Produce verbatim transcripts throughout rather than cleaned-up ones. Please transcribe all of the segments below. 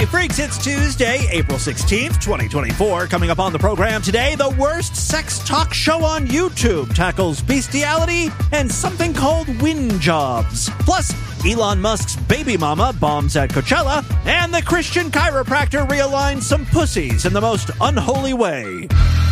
Freaks, it's Tuesday, April sixteenth, twenty twenty-four. Coming up on the program today, the worst sex talk show on YouTube tackles bestiality and something called wind jobs. Plus, Elon Musk's baby mama bombs at Coachella, and the Christian chiropractor realigns some pussies in the most unholy way.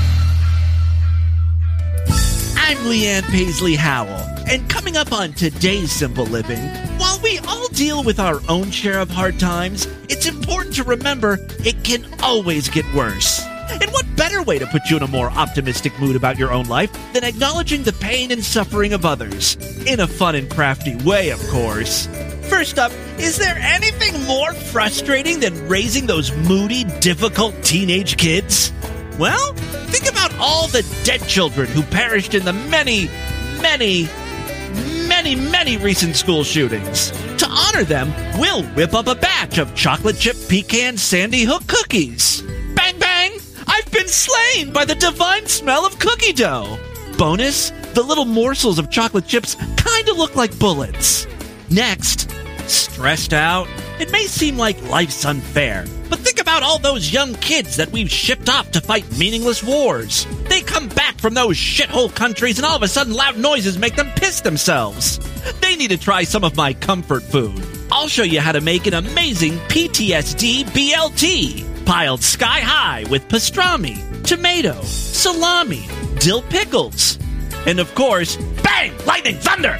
I'm Leanne Paisley Howell, and coming up on today's Simple Living, while we all deal with our own share of hard times, it's important to remember it can always get worse. And what better way to put you in a more optimistic mood about your own life than acknowledging the pain and suffering of others? In a fun and crafty way, of course. First up, is there anything more frustrating than raising those moody, difficult teenage kids? Well, think about all the dead children who perished in the many, many, many, many recent school shootings. To honor them, we'll whip up a batch of chocolate chip pecan Sandy Hook cookies. Bang, bang! I've been slain by the divine smell of cookie dough. Bonus, the little morsels of chocolate chips kind of look like bullets. Next, stressed out? It may seem like life's unfair, but think about all those young kids that we've shipped off to fight meaningless wars. They come back from those shithole countries and all of a sudden loud noises make them piss themselves. They need to try some of my comfort food. I'll show you how to make an amazing P T S D B L T, piled sky high with pastrami, tomato, salami, dill pickles, and of course, bang! Lightning thunder!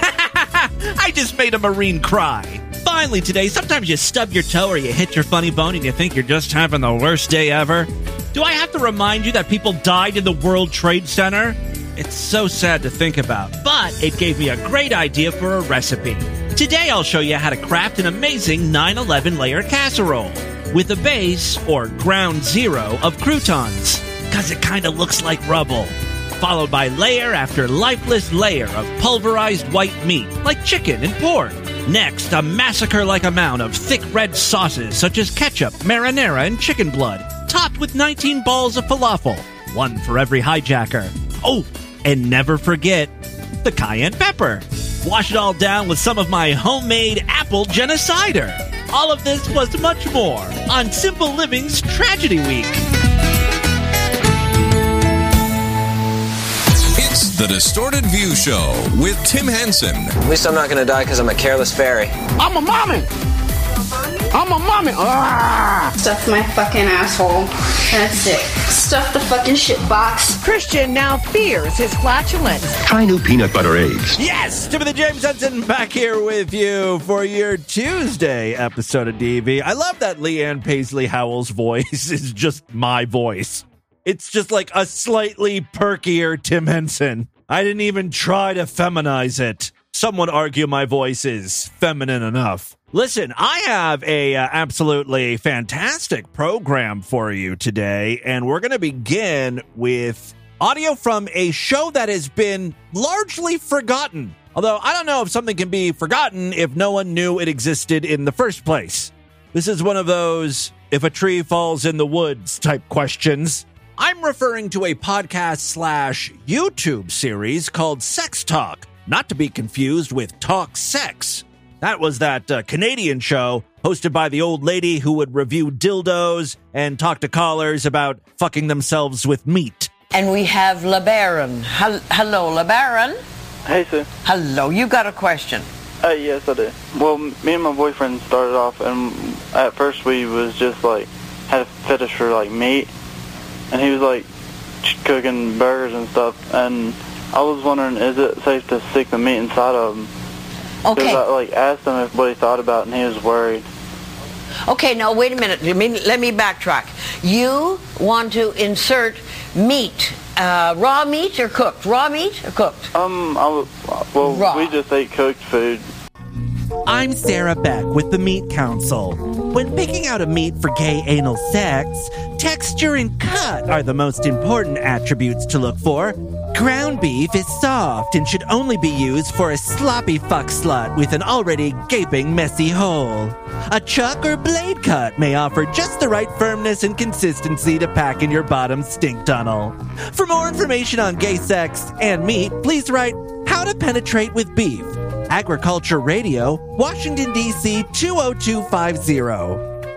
I just made a Marine cry. Finally today, sometimes you stub your toe or you hit your funny bone and you think you're just having the worst day ever. Do I have to remind you that people died in the World Trade Center? It's so sad to think about, but it gave me a great idea for a recipe. Today I'll show you how to craft an amazing nine eleven layer casserole with a base, or ground zero, of croutons, because it kind of looks like rubble, followed by layer after lifeless layer of pulverized white meat, like chicken and pork. Next, a massacre-like amount of thick red sauces such as ketchup, marinara, and chicken blood, topped with nineteen balls of falafel, one for every hijacker. Oh, and never forget the cayenne pepper. Wash it all down with some of my homemade apple genocider. All of this plus much more on Simple Living's Tragedy Week. The Distorted View Show with Tim Henson. At least I'm not going to die because I'm a careless fairy. I'm a mommy! I'm a mommy! Ah! Stuff my fucking asshole. That's it. Stuff the fucking shit box. Christian now fears his flatulence. Try new peanut butter eggs. Yes! Timothy James Henson back here with you for your Tuesday episode of D V. I love that Leanne Paisley Howell's voice is just my voice. It's just like a slightly perkier Tim Henson. I didn't even try to feminize it. Some would argue my voice is feminine enough. Listen, I have a uh, absolutely fantastic program for you today, and we're going to begin with audio from a show that has been largely forgotten. Although I don't know if something can be forgotten if no one knew it existed in the first place. This is one of those if a tree falls in the woods type questions. I'm referring to a podcast slash YouTube series called Sex Talk, not to be confused with Talk Sex. That was that uh, Canadian show hosted by the old lady who would review dildos and talk to callers about fucking themselves with meat. And we have LeBaron. Hel- Hello, LeBaron. Hey, Sue. Hello, you got a question? Uh, yes, I do. Well, me and my boyfriend started off, and at first we was just, like, had a fetish for, like, meat. And he was, like, cooking burgers and stuff. And I was wondering, is it safe to stick the meat inside of him? Okay. Because I, like, asked him if what he thought about it, and he was worried. Okay, now, wait a minute. Let me, let me backtrack. You want to insert meat, uh, raw meat or cooked? Raw meat or cooked? Um, I was, well, Raw. we just ate cooked food. I'm Sarah Beck with the Meat Council. When picking out a meat for gay anal sex, texture and cut are the most important attributes to look for. Ground beef is soft and should only be used for a sloppy fuck slut with an already gaping messy hole. A chuck or blade cut may offer just the right firmness and consistency to pack in your bottom stink tunnel. For more information on gay sex and meat, please write How to Penetrate with Beef. Agriculture Radio, Washington, D C two oh two five oh.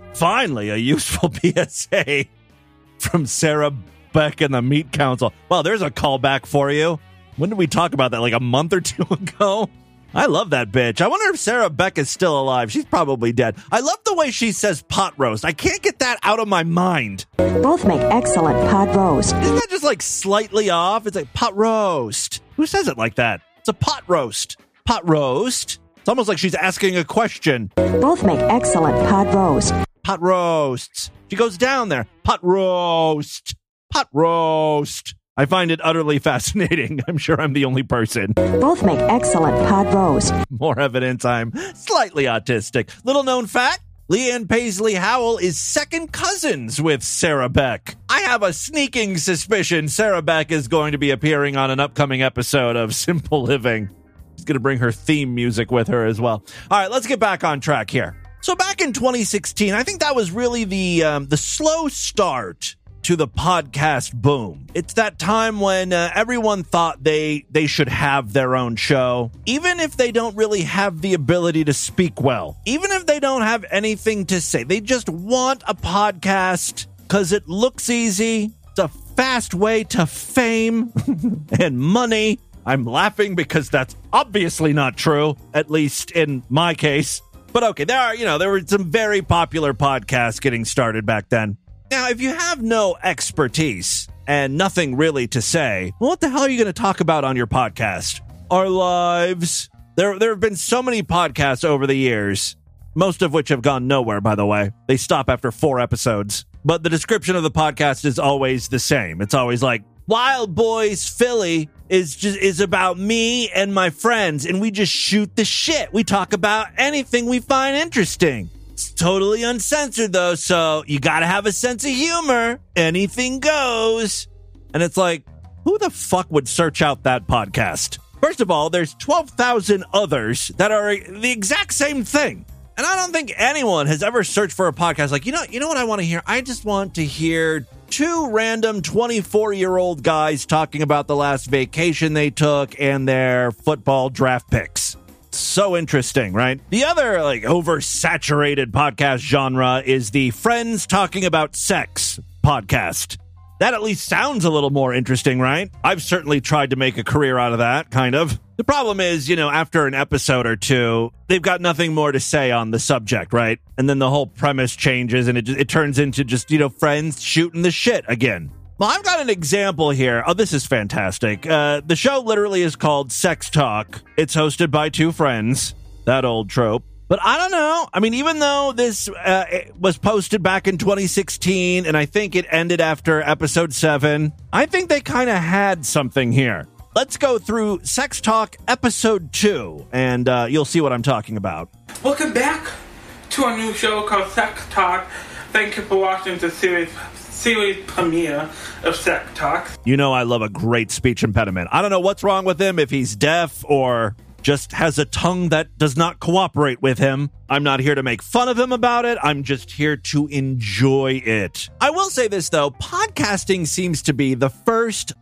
Finally, a useful P S A from Sarah Beck and the Meat Council. Well, there's a callback for you. When did we talk about that? Like a month or two ago? I love that bitch. I wonder if Sarah Beck is still alive. She's probably dead. I love the way she says pot roast. I can't get that out of my mind. Both make excellent pot roast. Isn't that just like slightly off? It's like pot roast. Who says it like that? It's a pot roast. Pot roast? It's almost like she's asking a question. Both make excellent pot roast. Pot roasts. She goes down there. Pot roast. Pot roast. I find it utterly fascinating. I'm sure I'm the only person. Both make excellent pot roast. More evidence I'm slightly autistic. Little known fact, Leanne Paisley Howell is second cousins with Sarah Beck. I have a sneaking suspicion Sarah Beck is going to be appearing on an upcoming episode of Simple Living. She's going to bring her theme music with her as well. All right, let's get back on track here. So back in twenty sixteen, I think that was really the um, the slow start to the podcast boom. It's that time when uh, everyone thought they they should have their own show, even if they don't really have the ability to speak well, even if they don't have anything to say. They just want a podcast because it looks easy. It's a fast way to fame and money. I'm laughing because that's obviously not true, at least in my case. But okay, there are, you know, there were some very popular podcasts getting started back then. Now, if you have no expertise and nothing really to say, well, what the hell are you going to talk about on your podcast? Our lives. There, there have been so many podcasts over the years, most of which have gone nowhere, by the way. They stop after four episodes. But the description of the podcast is always the same. It's always like, Wild Boys Philly is just is about me and my friends, and we just shoot the shit. We talk about anything we find interesting. It's totally uncensored, though, so you gotta have a sense of humor. Anything goes. And it's like, who the fuck would search out that podcast? First of all, there's twelve thousand others that are the exact same thing. And I don't think anyone has ever searched for a podcast like, you know, you know what I want to hear? I just want to hear two random twenty-four-year-old guys talking about the last vacation they took and their football draft picks. So interesting, right? The other, like, oversaturated podcast genre is the Friends Talking About Sex podcast. That at least sounds a little more interesting, right? I've certainly tried to make a career out of that, kind of. The problem is, you know, after an episode or two, they've got nothing more to say on the subject, right? And then the whole premise changes and it it turns into just, you know, friends shooting the shit again. Well, I've got an example here. Oh, this is fantastic. Uh, the show literally is called Sex Talk. It's hosted by two friends. That old trope. But I don't know. I mean, even though this uh, was posted back in twenty sixteen, and I think it ended after episode seven, I think they kind of had something here. Let's go through Sex Talk episode two, and uh, you'll see what I'm talking about. Welcome back to our new show called Sex Talk. Thank you for watching the series series premiere of Sex Talk. You know I love a great speech impediment. I don't know what's wrong with him, if he's deaf or just has a tongue that does not cooperate with him. I'm not here to make fun of him about it. I'm just here to enjoy it. I will say this, though. Podcasting seems to be the first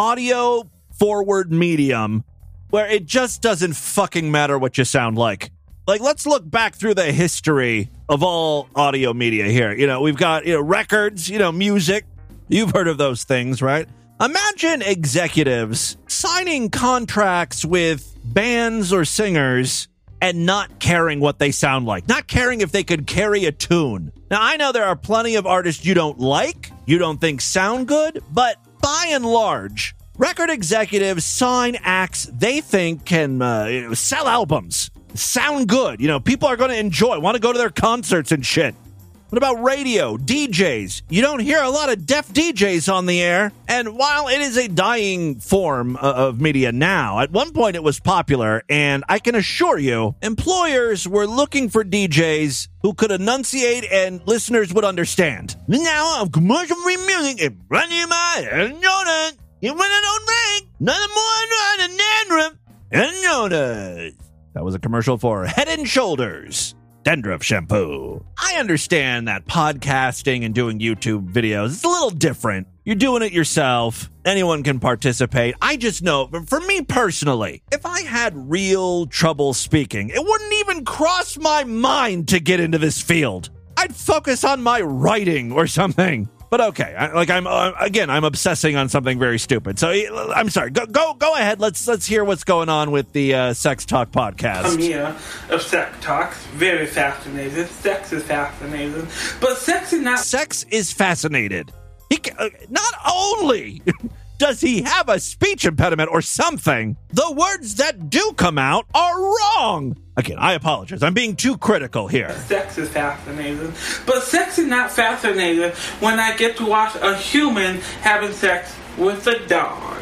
audio-forward medium where it just doesn't fucking matter what you sound like. Like, let's look back through the history of all audio media here. You know, we've got, you know, records, you know, music. You've heard of those things, right? Imagine executives signing contracts with bands or singers and not caring what they sound like, not caring if they could carry a tune. Now, I know there are plenty of artists you don't like, you don't think sound good, but by and large, record executives sign acts they think can uh, you know, sell albums, sound good. You know, people are going to enjoy, want to go to their concerts and shit. What about radio, D Js? You don't hear a lot of deaf D Js on the air. And while it is a dying form of media now, at one point it was popular, and I can assure you, employers were looking for D Js who could enunciate and listeners would understand. Now, of commercial-free music, it runs in my head, Jonah. You want to don't ring, nothing more than dandruff and Jonas. That was a commercial for Head and Shoulders Dandruff Shampoo. I understand that podcasting and doing YouTube videos is a little different. You're doing it yourself. Anyone can participate. I just know, for me personally, if I had real trouble speaking, it wouldn't even cross my mind to get into this field. I I'd focus on my writing or something. But okay, I, like I'm uh, again, I'm obsessing on something very stupid. So I'm sorry. Go go go ahead. Let's let's hear what's going on with the uh, Sex Talk podcast. Premiere of Sex Talk, very fascinated. Sex is fascinating, but sex is not. Sex is fascinated. He can, uh, not only does he have a speech impediment or something, the words that do come out are wrong. Again, I apologize. I'm being too critical here. Sex is fascinating. But sex is not fascinating when I get to watch a human having sex with a dog.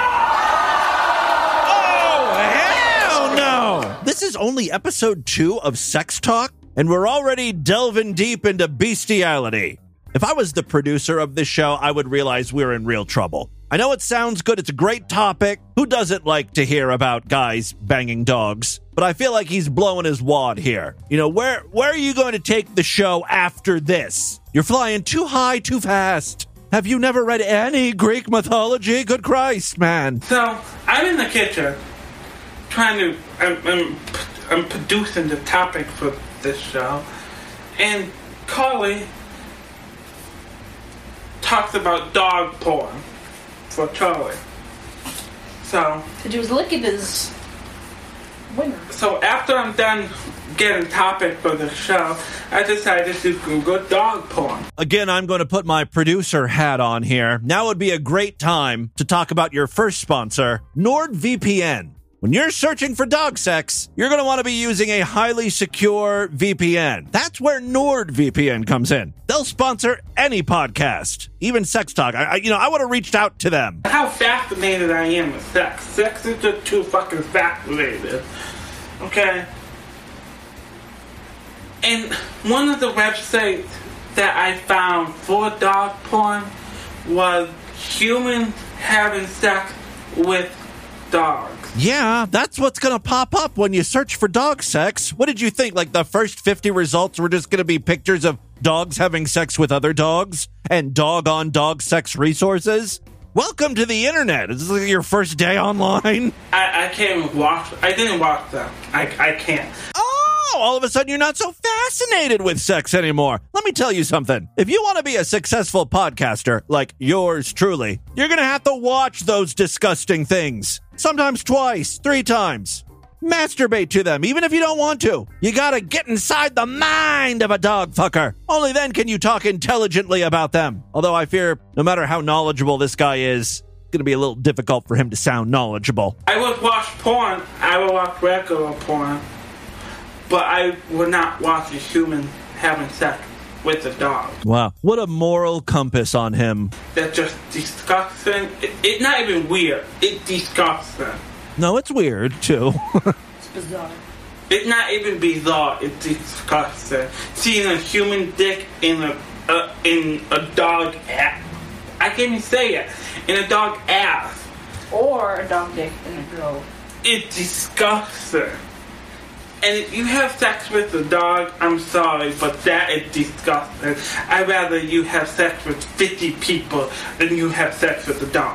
Oh, hell no! This is only episode two of Sex Talk, and we're already delving deep into bestiality. If I was the producer of this show, I would realize we're in real trouble. I know it sounds good. It's a great topic. Who doesn't like to hear about guys banging dogs? But I feel like he's blowing his wad here. You know, where where are you going to take the show after this? You're flying too high, too fast. Have you never read any Greek mythology? Good Christ, man. So, I'm in the kitchen trying to... I'm, I'm, I'm producing the topic for this show. And Carly talks about dog porn for Charlie. So... Because he was licking his winger. So after I'm done getting topic for the show, I decided to Google dog porn. Again, I'm going to put my producer hat on here. Now would be a great time to talk about your first sponsor, NordVPN. When you're searching for dog sex, you're going to want to be using a highly secure V P N. That's where NordVPN comes in. They'll sponsor any podcast, even Sex Talk. I, I you know, I would have reached out to them. How fascinated I am with sex. Sex is just too fucking fascinated. Okay? And one of the websites that I found for dog porn was humans having sex with dogs. Yeah, that's what's going to pop up when you search for dog sex. What did you think? Like the first fifty results were just going to be pictures of dogs having sex with other dogs and dog-on-dog sex resources? Welcome to the internet. Is this like your first day online? I, I can't watch. I didn't watch them. I, I can't. Oh, all of a sudden you're not so fascinated with sex anymore. Let me tell you something. If you want to be a successful podcaster like yours truly, you're going to have to watch those disgusting things. Sometimes twice, three times. Masturbate to them, even if you don't want to. You gotta get inside the mind of a dog fucker. Only then can you talk intelligently about them. Although I fear, no matter how knowledgeable this guy is, it's gonna be a little difficult for him to sound knowledgeable. I would watch porn. I would watch regular porn. But I would not watch a human having sex with a dog. Wow. What a moral compass on him. That's just disgusting. It, it's not even weird. It's disgusting. No, it's weird, too. It's bizarre. It's not even bizarre. It's disgusting. Seeing a human dick in a uh, in a dog ass. I can't even say it. In a dog ass. Or a dog dick in a girl. It's disgusting. And if you have sex with a dog, I'm sorry, but that is disgusting. I'd rather you have sex with fifty people than you have sex with a dog.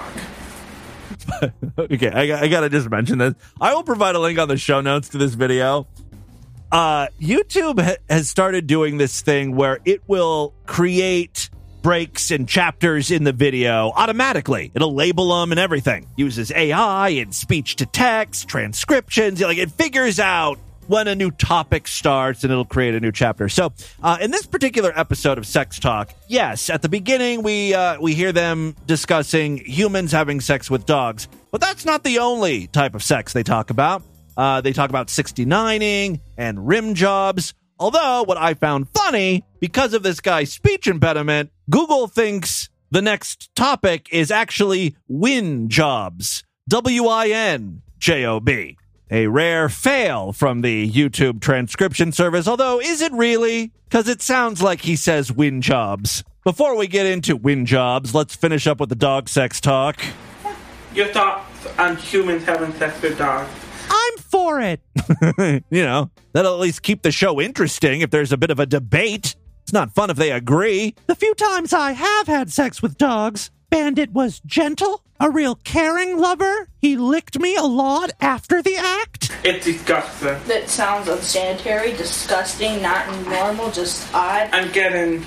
Okay, I, I gotta just mention this. I will provide a link on the show notes to this video. Uh, YouTube ha- has started doing this thing where it will create breaks and chapters in the video automatically. It'll label them and everything. Uses A I and speech to text, transcriptions. Like, it figures out when a new topic starts and it'll create a new chapter. So uh, in this particular episode of Sex Talk, yes, at the beginning we uh, we hear them discussing humans having sex with dogs. But that's not the only type of sex they talk about. Uh, they talk about sixty-nining and rim jobs. Although what I found funny, because of this guy's speech impediment, Google thinks the next topic is actually win jobs. W I N J O B. A rare fail from the YouTube transcription service, although is it really? Because it sounds like he says win jobs. Before we get into win jobs, let's finish up with the dog sex talk. Your thoughts on humans having sex with dogs? I'm for it. You know, that'll at least keep the show interesting if there's a bit of a debate. It's not fun if they agree. The few times I have had sex with dogs, Bandit was gentle, a real caring lover. He licked me a lot after the act. It's disgusting. That sounds unsanitary, disgusting, not normal, just odd. I'm getting...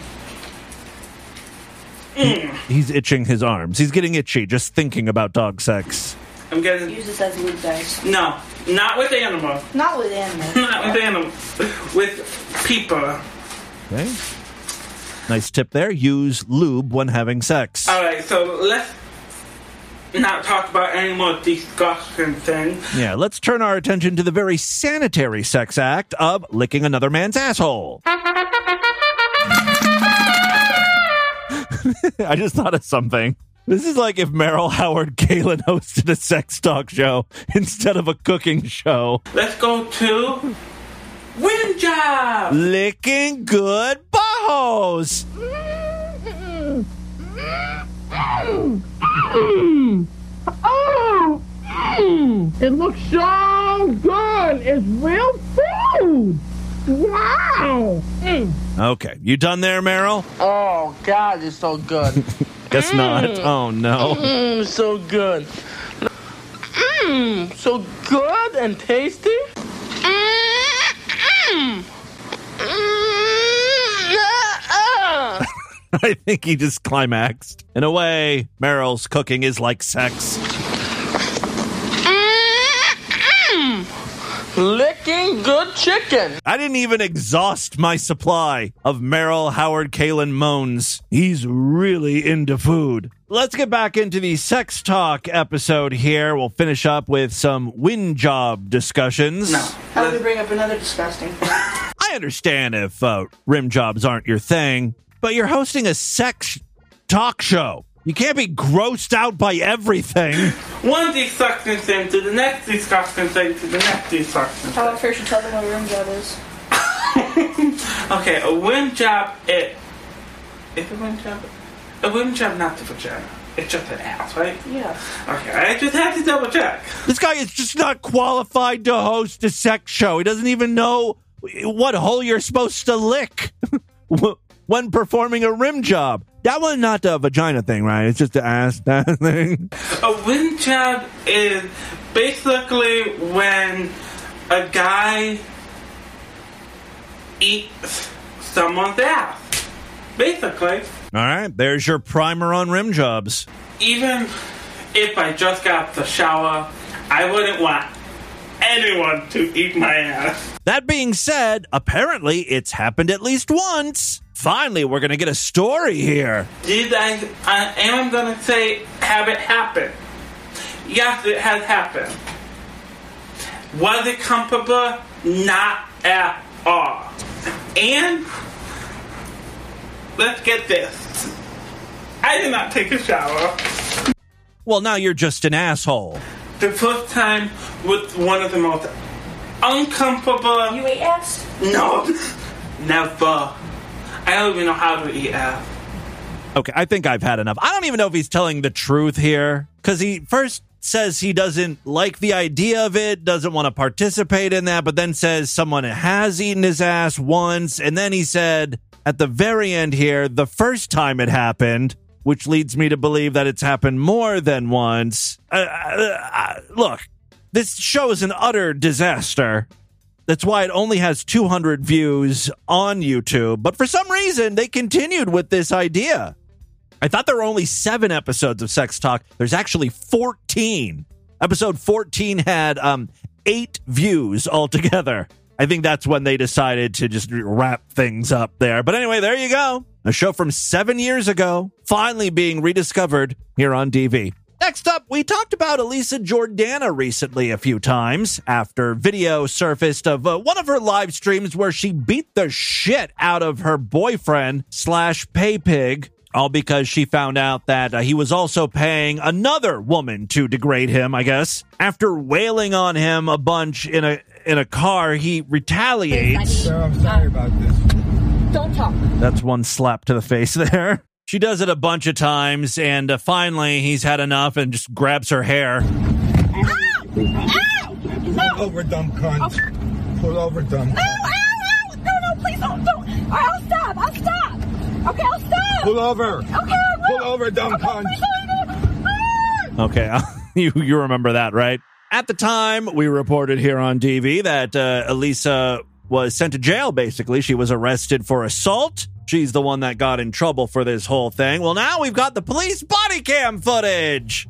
Mm. He's itching his arms. He's getting itchy just thinking about dog sex. I'm getting... Use this as lube, guys. No, not with animals. Not with animals. Not with animals. With people. Okay. Nice tip there. Use lube when having sex. Alright, so let's not talk about any more disgusting things. Yeah, let's turn our attention to the very sanitary sex act of licking another man's asshole. I just thought of something. This is like if Meryl Howard Kalin hosted a sex talk show instead of a cooking show. Let's go to Wind Job! Licking good buttholes! Oh, it looks so good. It's real food. Wow. Mm. Okay, you done there, Meryl? Oh, God, it's so good. Guess not. Oh, no. Mmm, so good. Mmm, so good and tasty. Mmm. I think he just climaxed. In a way, Meryl's cooking is like sex. Licking good chicken. I didn't even exhaust my supply of Meryl Howard Kalin moans. He's really into food. Let's get back into the sex talk episode here. We'll finish up with some wind job discussions. No. How did we bring up another disgusting thing? I understand if uh, rim jobs aren't your thing, but you're hosting a sex talk show. You can't be grossed out by everything. One disgusting thing to the next disgusting thing to the next disgusting How thing. about first you tell them what a rim job is? Okay, a wind job, it... Is a wind job? A wind job, not the vagina. It's just an ass, right? Yeah. Okay, I just had to double check. This guy is just not qualified to host a sex show. He doesn't even know what hole you're supposed to lick when performing a rim job. That was not the vagina thing, right? It's just the ass that thing. A wind job is basically when a guy eats someone's ass. Basically. All right, there's your primer on rim jobs. Even if I just got the shower, I wouldn't want anyone to eat my ass. That being said, apparently it's happened at least once. Finally, we're going to get a story here. Did I, I am going to say, have it happen? Yes, it has happened. Was it comfortable? Not at all. And, let's get this. I did not take a shower. Well, now you're just an asshole. The first time was one of the most uncomfortable... You ate ass? No, never. I don't even know how to eat ass. Okay, I think I've had enough. I don't even know if he's telling the truth here, because he first says he doesn't like the idea of it, doesn't want to participate in that, but then says someone has eaten his ass once, and then he said at the very end here, the first time it happened, which leads me to believe that it's happened more than once. Uh, uh, uh, look, this show is an utter disaster. That's why it only has two hundred views on YouTube. But for some reason, they continued with this idea. I thought there were only seven episodes of Sex Talk. There's actually fourteen. Episode fourteen had um, eight views altogether. I think that's when they decided to just wrap things up there. But anyway, there you go. A show from seven years ago, finally being rediscovered here on D V. Next up, we talked about Elisa Jordana recently a few times after video surfaced of uh, one of her live streams where she beat the shit out of her boyfriend slash pay pig, all because she found out that uh, he was also paying another woman to degrade him, I guess. After wailing on him a bunch in a in a car, he retaliates. Sir, I'm sorry about this. Don't talk. That's one slap to the face there. She does it a bunch of times, and uh, finally he's had enough and just grabs her hair. Ow! Ow! Pull over, dumb cunt. Pull over, dumb cunt. No, ow, ow! No, no, please don't, don't. All right, I'll stop, I'll stop. Okay, I'll stop. Pull over. Okay, I will. Pull over, dumb Okay, cunt. please don't Okay, you, you remember that, right? At the time, we reported here on D V that uh, Elisa was sent to jail, basically. She was arrested for assault. She's the one that got in trouble for this whole thing. Well, now we've got the police body cam footage.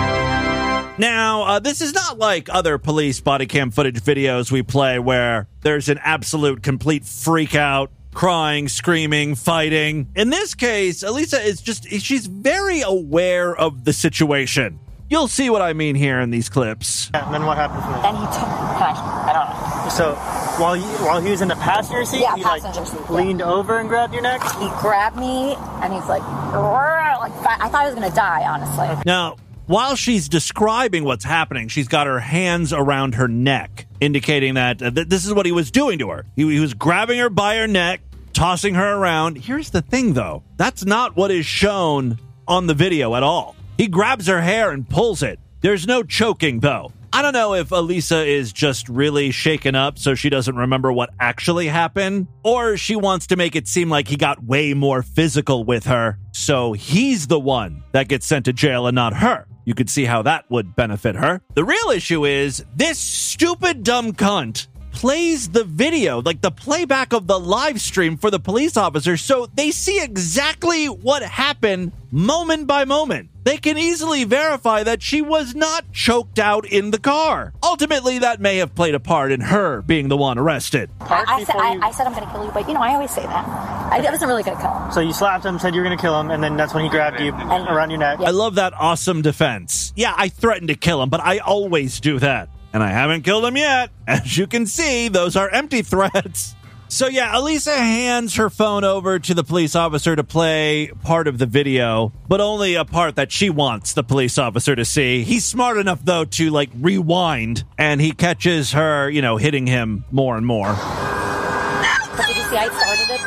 Now, uh, this is not like other police body cam footage videos we play where there's an absolute complete freak out, crying, screaming, fighting. In this case, Elisa is just, she's very aware of the situation. You'll see what I mean here in these clips. And then what happened to him? And he took, I, I don't know. So while you, while he was in the passenger seat, yeah, he passenger like seat, leaned yeah. over and grabbed your neck? He grabbed me and he's like, like I thought I was going to die, honestly. Now, while she's describing what's happening, she's got her hands around her neck, indicating that uh, th- this is what he was doing to her. He, he was grabbing her by her neck, tossing her around. Here's the thing, though. That's not what is shown on the video at all. He grabs her hair and pulls it. There's no choking, though. I don't know if Elisa is just really shaken up so she doesn't remember what actually happened, or she wants to make it seem like he got way more physical with her, so he's the one that gets sent to jail and not her. You could see how that would benefit her. The real issue is this stupid dumb cunt plays the video, like the playback of the live stream for the police officer, so they see exactly what happened moment by moment. They can easily verify that she was not choked out in the car. Ultimately, that may have played a part in her being the one arrested. I, I, said, I, I said I'm going to kill you, but you know, I always say that. I wasn't really going to kill him. So you slapped him, said you were going to kill him, and then that's when he grabbed you and, around your neck. I love that awesome defense. Yeah, I threatened to kill him, but I always do that. And I haven't killed him yet. As you can see, those are empty threats. So yeah, Elisa hands her phone over to the police officer to play part of the video, but only a part that she wants the police officer to see. He's smart enough, though, to, like, rewind, and he catches her, you know, hitting him more and more. But did you see I started it?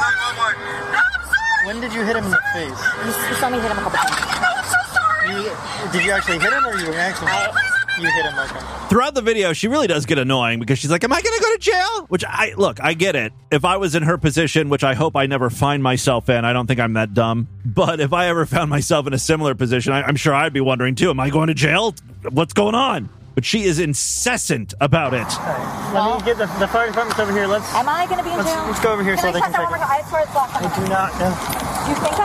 When did you hit him in the face? You, you saw me hit him a couple times. I'm so sorry! You, did you actually hit him, or you actually... I, You hit him, okay. Throughout the video, she really does get annoying because she's like, am I going to go to jail? Which, I look, I get it. If I was in her position, which I hope I never find myself in, I don't think I'm that dumb. But if I ever found myself in a similar position, I, I'm sure I'd be wondering, too, am I going to jail? What's going on? But she is incessant about it. Right. Let me get the, the fire department's over here. Let's. Am I going to be in let's, jail? Let's go over here can so I they can take it. I swear it's locked. I do not know. Do you think I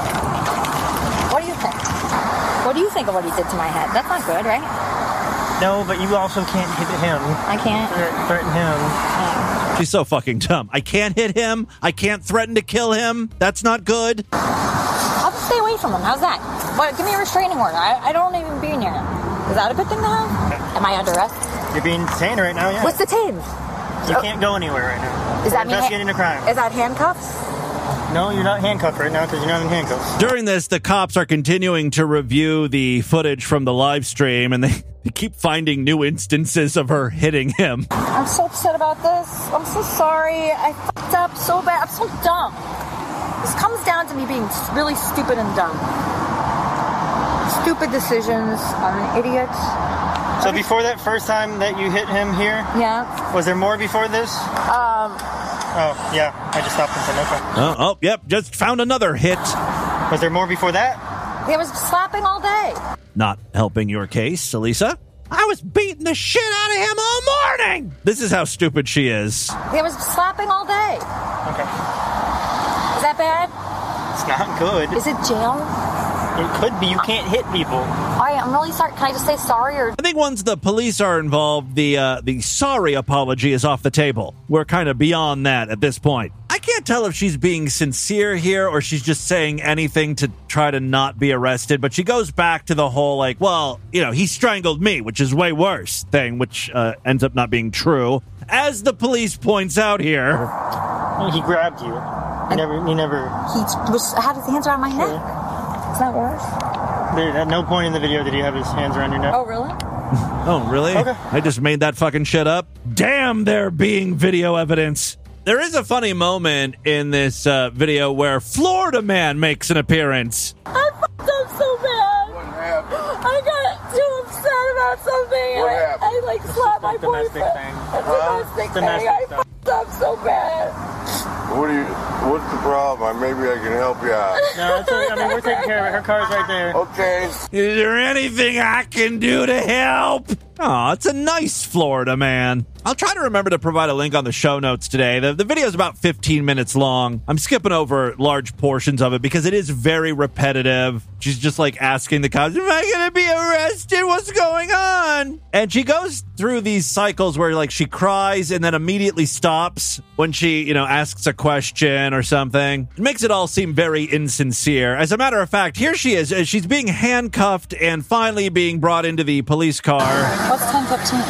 am? What do you think? What do you think of what he did to my head? That's not good, right? No, but you also can't hit him. I can't. Threaten him. Yeah. She's so fucking dumb. I can't hit him. I can't threaten to kill him. That's not good. I'll just stay away from him. How's that? What? Give me a restraining order. I, I don't even be near him. Is that a good thing to have? Am I under arrest? You're being detained right now, yeah. What's detained? You oh. can't go anywhere right now. Is that We're investigating ha- a crime. Is that handcuffs? No, you're not handcuffed right now because you're not in handcuffs. During this, the cops are continuing to review the footage from the live stream, and they, they keep finding new instances of her hitting him. I'm so upset about this. I'm so sorry. I fucked up so bad. I'm so dumb. This comes down to me being really stupid and dumb. Stupid decisions. I'm an idiot. So before that first time that you hit him here? Yeah. Was there more before this? Um... Oh, yeah. I just stopped and said, okay. Oh, oh, yep. Just found another hit. Was there more before that? He was slapping all day. Not helping your case, Elisa. I was beating the shit out of him all morning. This is how stupid she is. He was slapping all day. Okay. Is that bad? It's not good. Is it jail? It could be. You can't hit people. All right, I'm really sorry. Can I just say sorry? Or I think once the police are involved, the uh, the sorry apology is off the table. We're kind of beyond that at this point. I can't tell if she's being sincere here or she's just saying anything to try to not be arrested, but she goes back to the whole, like, well, you know, he strangled me, which is way worse thing, which uh, ends up not being true. As the police points out here. He grabbed you. He never, he never... He was, had his hands around my neck. Yeah. Is that worse? There, at no point in the video did he have his hands around your neck. Oh, really? Oh, really? Okay. I just made that fucking shit up? Damn, there being video evidence. There is a funny moment in this uh, video where Florida Man makes an appearance. I fucked up so bad. What happened? I got too upset about something. What and happened? I, I like slapped my Domestic boyfriend. thing. A Huh? domestic Domestic thing. I stuff. fucked up so bad. What do you? What's the problem? Maybe I can help you out. No, it's okay. I mean, we're taking care of it. Her car's right there. Okay. Is there anything I can do to help? Oh, it's a nice Florida man. I'll try to remember to provide a link on the show notes today. The, the video is about fifteen minutes long. I'm skipping over large portions of it because it is very repetitive. She's just like asking the cops, am I going to be arrested? What's going on? And she goes through these cycles where like she cries and then immediately stops when she, you know, asks a question or something. It makes it all seem very insincere. As a matter of fact, here she is. She's being handcuffed and finally being brought into the police car. What's ten fifteen?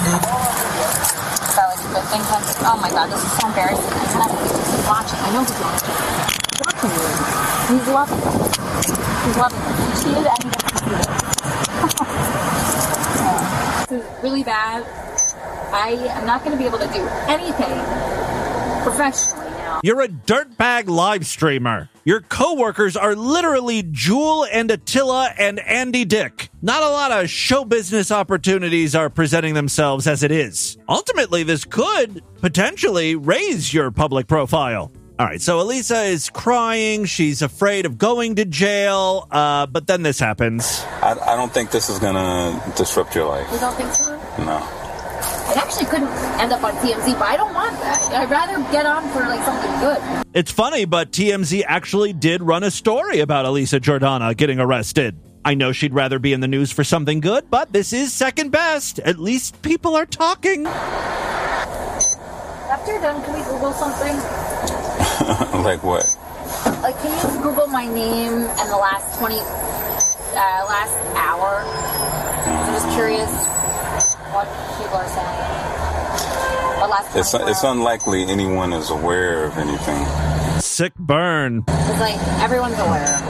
fifteen, ten, oh my god, this is so embarrassing. I cannot believe he's watching. I know he's watching. He's watching me. He's loving it. He's loving it. He cheated and he doesn't see it. This is really bad. I am not going to be able to do anything professionally now. You're a dirtbag live streamer. Your coworkers are literally Jewel and Attila and Andy Dick. Not a lot of show business opportunities are presenting themselves as it is. Ultimately, this could potentially raise your public profile. All right, so Elisa is crying. She's afraid of going to jail, uh, but then this happens. I, I don't think this is going to disrupt your life. You don't think so? No. I actually couldn't end up on T M Z, but I don't want that. I'd rather get on for like something good. It's funny, but T M Z actually did run a story about Elisa Jordana getting arrested. I know she'd rather be in the news for something good, but this is second best. At least people are talking. After you're done, can we Google something? Like what? Like, can you just Google my name and the last twenty, uh, last hour? I'm just curious what people are saying. What last it's it's unlikely anyone is aware of anything. Sick burn. It's like everyone's aware of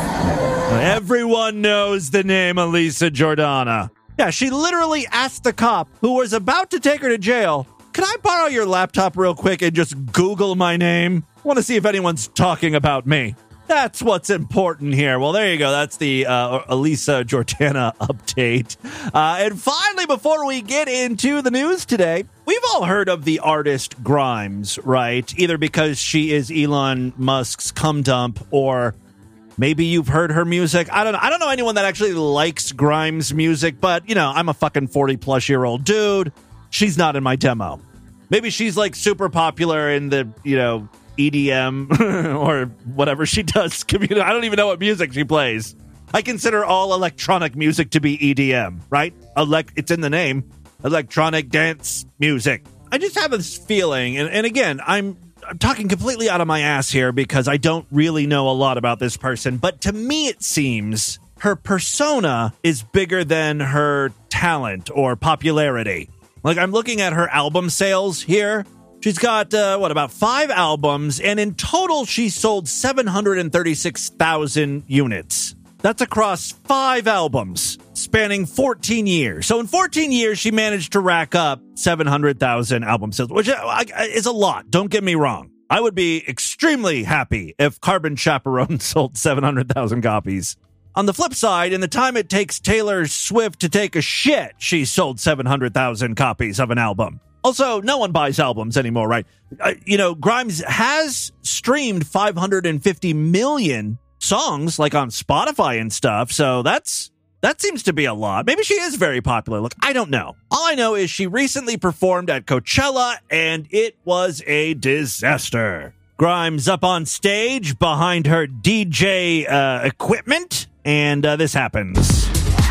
this. Everyone knows the name Elisa Jordana. Yeah, she literally asked the cop who was about to take her to jail, can I borrow your laptop real quick and just Google my name? I want to see if anyone's talking about me. That's what's important here. Well, there you go. That's the uh, Elisa Jordana update. Uh, and finally, before we get into the news today, we've all heard of the artist Grimes, right? Either because she is Elon Musk's cum dump, or maybe you've heard her music. I don't know. I don't know anyone that actually likes Grimes music, but, you know, I'm a fucking forty-plus-year-old dude. She's not in my demo. Maybe she's, like, super popular in the, you know, E D M or whatever she does. I don't even know what music she plays. I consider all electronic music to be E D M, right? Elect- it's in the name. Electronic dance music. I just have this feeling, and, and again, I'm, I'm talking completely out of my ass here because I don't really know a lot about this person, but to me it seems her persona is bigger than her talent or popularity. Like, I'm looking at her album sales here. She's got, uh, what, about five albums, and in total, she sold seven hundred thirty-six thousand units. That's across five albums, spanning fourteen years. So in fourteen years, she managed to rack up seven hundred thousand album sales, which is a lot. Don't get me wrong. I would be extremely happy if Carbon Chaperone sold seven hundred thousand copies. On the flip side, in the time it takes Taylor Swift to take a shit, she sold seven hundred thousand copies of an album. Also, no one buys albums anymore, right? Uh, you know, Grimes has streamed five hundred fifty million songs, like on Spotify and stuff, so that's that seems to be a lot. Maybe she is very popular. Look, I don't know. All I know is she recently performed at Coachella, and it was a disaster. Grimes up on stage behind her D J uh, equipment, and uh, this happens.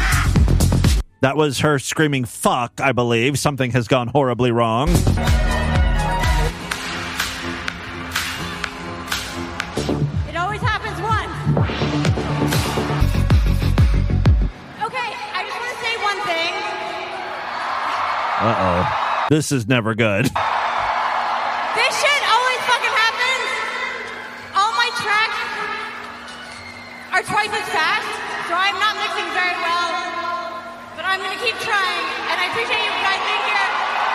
That was her screaming, fuck, I believe. Something has gone horribly wrong. It always happens once. Okay, I just want to say one thing. Uh-oh. This is never good. This shit always fucking happens. All my tracks are twice as fast, so I'm not mixing very well. But I'm going to keep trying, and I appreciate you guys being here.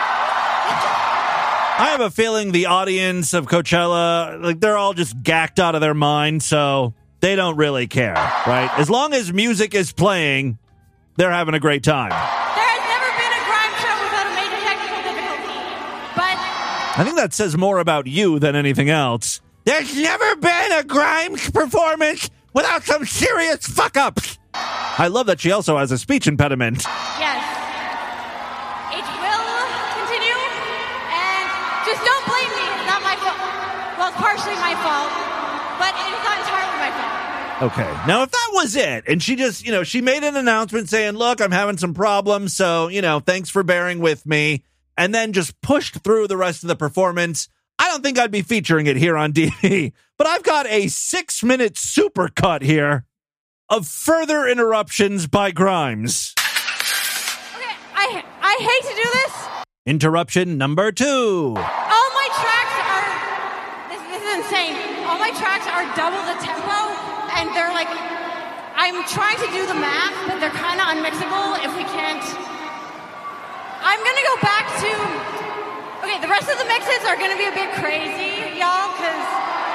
I have a feeling the audience of Coachella, like, they're all just gacked out of their mind, so they don't really care, right? As long as music is playing, they're having a great time. There has never been a Grimes show without a major technical difficulty. But I think that says more about you than anything else. There's never been a Grimes performance without some serious fuck-ups. I love that she also has a speech impediment. Yes. It will continue, and just don't blame me. It's not my fault. Well, it's partially my fault, but it's not entirely my fault. Okay. Now, if that was it, and she just, you know, she made an announcement saying, look, I'm having some problems, so, you know, thanks for bearing with me, and then just pushed through the rest of the performance, I don't think I'd be featuring it here on D V. But I've got a six-minute supercut here of further interruptions by Grimes. Okay, I I hate to do this. Interruption number two. All my tracks are, this, this is insane. All my tracks are double the tempo, and they're like, I'm trying to do the math, but they're kind of unmixable if we can't. I'm going to go back to, okay, the rest of the mixes are going to be a bit crazy, y'all, because...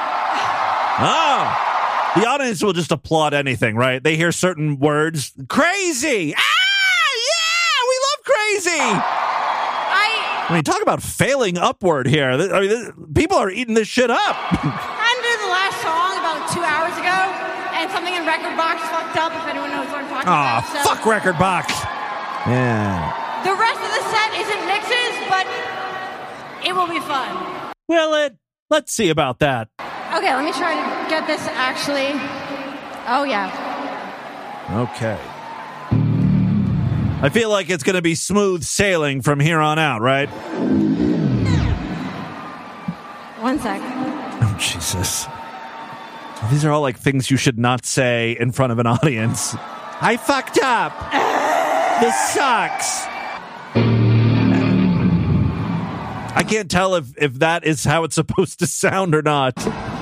Oh, the audience will just applaud anything, right? They hear certain words. Crazy! Ah, yeah, we love crazy! I... I mean, talk about failing upward here. I mean, this, people are eating this shit up. I tried to do the last song about two hours ago, and something in Record Box fucked up, if anyone knows what I'm talking Aw, about. So. fuck Record Box. Yeah. The rest of the set isn't mixes, but it will be fun. Will it? Let's see about that. Okay, let me try to get this actually. Oh, yeah. Okay. I feel like it's going to be smooth sailing from here on out, right? One sec. Oh, Jesus. These are all like things you should not say in front of an audience. I fucked up. This sucks. I can't tell if, if that is how it's supposed to sound or not.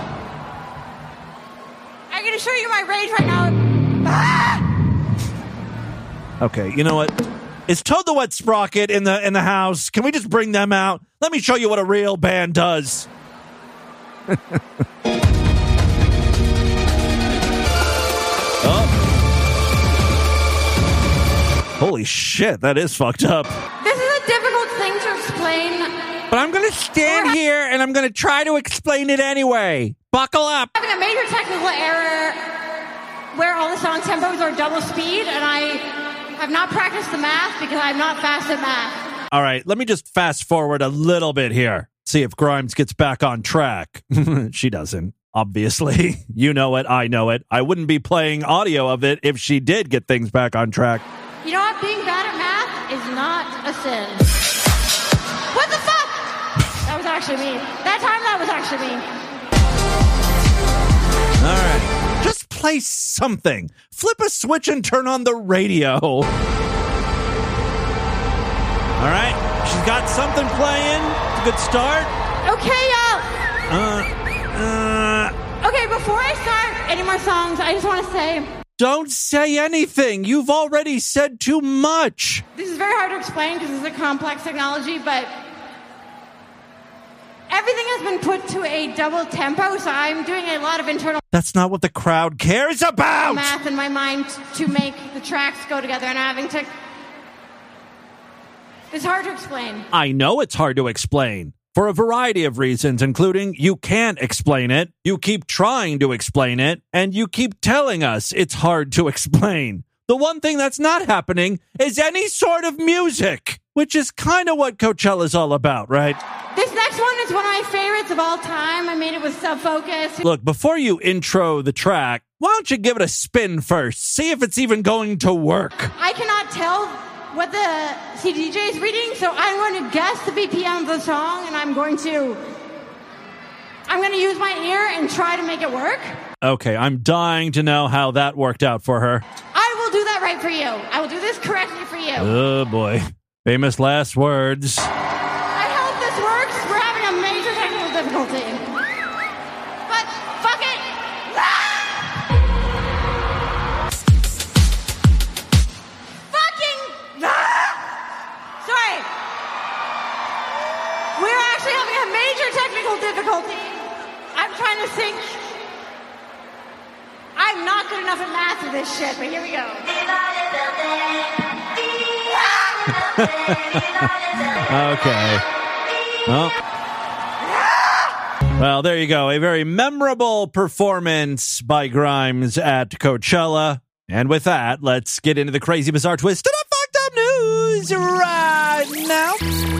I'm going to show you my rage right now. Ah! Okay, you know what? Is Toad the Wet Sprocket in the in the house? Can we just bring them out? Let me show you what a real band does. Oh. Holy shit, that is fucked up. This is a difficult thing to explain. But I'm going to stand here and I'm going to try to explain it anyway. Buckle up. Having a major technical error where all the song tempos are double speed, and I have not practiced the math because I'm not fast at math. All right, let me just fast forward a little bit here. See if Grimes gets back on track. She doesn't, obviously. You know it, I know it. I wouldn't be playing audio of it if she did get things back on track. You know what? Being bad at math is not a sin. What the fuck? That was actually me. That time, that was actually me. All right. Just play something. Flip a switch and turn on the radio. All right. She's got something playing. It's a good start. Okay, y'all. Uh, uh. Okay, before I start any more songs, I just want to say... Don't say anything. You've already said too much. This is very hard to explain because it's a complex technology, but... Everything has been put to a double tempo, so I'm doing a lot of internal... That's not what the crowd cares about! ...math in my mind to make the tracks go together, and I'm having to... It's hard to explain. I know it's hard to explain. For a variety of reasons, including you can't explain it, you keep trying to explain it, and you keep telling us it's hard to explain. The one thing that's not happening is any sort of music, which is kind of what Coachella's all about, right? This next one is one of my favorites of all time. I made it with Sub Focus. Look, before you intro the track, why don't you give it a spin first? See if it's even going to work. I cannot tell what the C D J is reading, so I'm going to guess the B P M of the song, and I'm going to... I'm going to use my ear and try to make it work. Okay, I'm dying to know how that worked out for her. I will do that right for you. I will do this correctly for you. Oh, boy. Famous last words. I hope this works. We're having a major technical difficulty. But, fuck it! Ah! Fucking... Ah! Sorry. We're actually having a major technical difficulty. I'm trying to sync... I'm not good enough at math for this shit, but here we go. Okay. Well, Well, there you go. A very memorable performance by Grimes at Coachella. And with that, let's get into the crazy, bizarre twist of the fucked up news right now.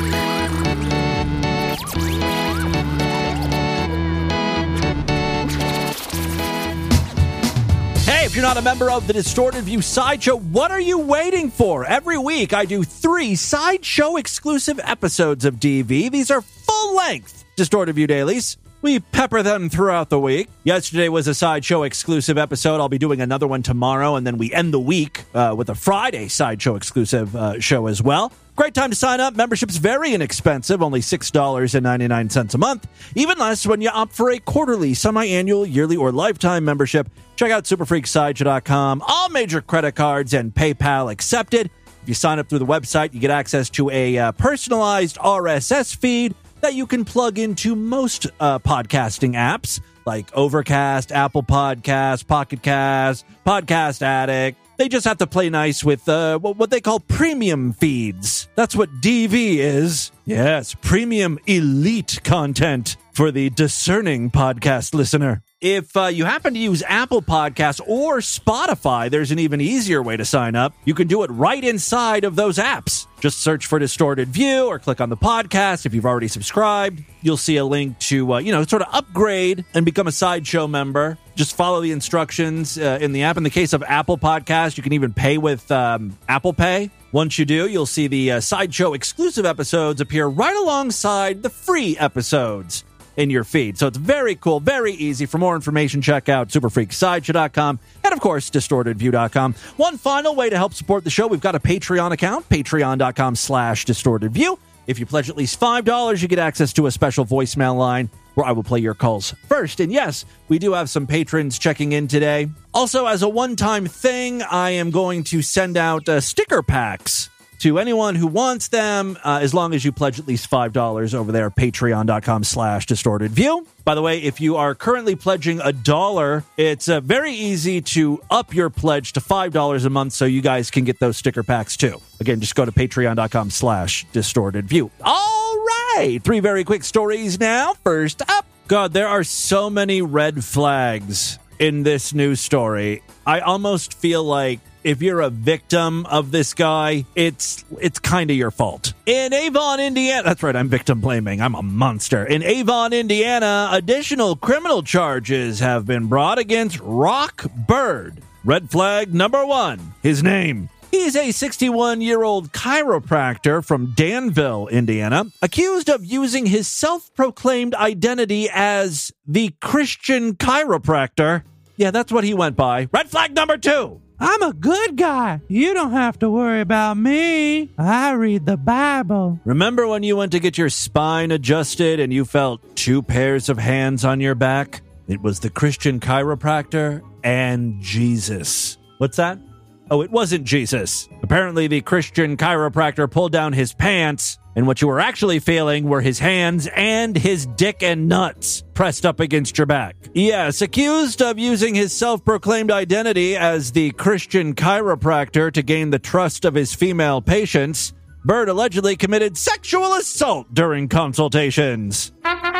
Hey, if you're not a member of the Distorted View Sideshow, what are you waiting for? Every week, I do three Sideshow exclusive episodes of D V. These are full-length Distorted View dailies. We pepper them throughout the week. Yesterday was a Sideshow exclusive episode. I'll be doing another one tomorrow, and then we end the week uh, with a Friday Sideshow exclusive uh, show as well. Great time to sign up. Membership's very inexpensive, only six dollars and ninety-nine cents a month. Even less when you opt for a quarterly, semi-annual, yearly, or lifetime membership. Check out super freak sideshow dot com. All major credit cards and PayPal accepted. If you sign up through the website, you get access to a uh, personalized R S S feed that you can plug into most uh, podcasting apps like Overcast, Apple Podcasts, Pocket Cast, Podcast Addict. They just have to play nice with uh, what they call premium feeds. That's what D V is. Yes, premium elite content for the discerning podcast listener. If uh, you happen to use Apple Podcasts or Spotify, there's an even easier way to sign up. You can do it right inside of those apps. Just search for Distorted View or click on the podcast. If you've already subscribed, you'll see a link to, uh, you know, sort of upgrade and become a Sideshow member. Just follow the instructions uh, in the app. In the case of Apple Podcasts, you can even pay with um, Apple Pay. Once you do, you'll see the uh, Sideshow exclusive episodes appear right alongside the free episodes in your feed. So it's very cool, very easy. For more information, check out super freak sideshow dot com and, of course, distorted view dot com. One final way to help support the show, we've got a Patreon account, patreon dot com slash distorted view. If you pledge at least five dollars, you get access to a special voicemail line where I will play your calls first. And yes, we do have some patrons checking in today. Also, as a one-time thing, I am going to send out uh, sticker packs to anyone who wants them, uh, as long as you pledge at least five dollars over there, patreon dot com slash distorted view. By the way, if you are currently pledging a dollar, it's uh, very easy to up your pledge to five dollars a month so you guys can get those sticker packs too. Again, just go to patreon dot com slash distorted view. All right, three very quick stories now. First up, God, there are so many red flags in this news story. I almost feel like if you're a victim of this guy, it's it's kind of your fault. In Avon, Indiana, that's right, I'm victim blaming. I'm a monster. In Avon, Indiana, additional criminal charges have been brought against Rock Bird. Red flag number one, his name. He's a sixty-one-year-old chiropractor from Danville, Indiana, accused of using his self-proclaimed identity as the Christian chiropractor. Yeah, that's what he went by. Red flag number two. I'm a good guy. You don't have to worry about me. I read the Bible. Remember when you went to get your spine adjusted and you felt two pairs of hands on your back? It was the Christian chiropractor and Jesus. What's that? Oh, it wasn't Jesus. Apparently, the Christian chiropractor pulled down his pants, and what you were actually feeling were his hands and his dick and nuts pressed up against your back. Yes, accused of using his self-proclaimed identity as the Christian chiropractor to gain the trust of his female patients, Bird allegedly committed sexual assault during consultations.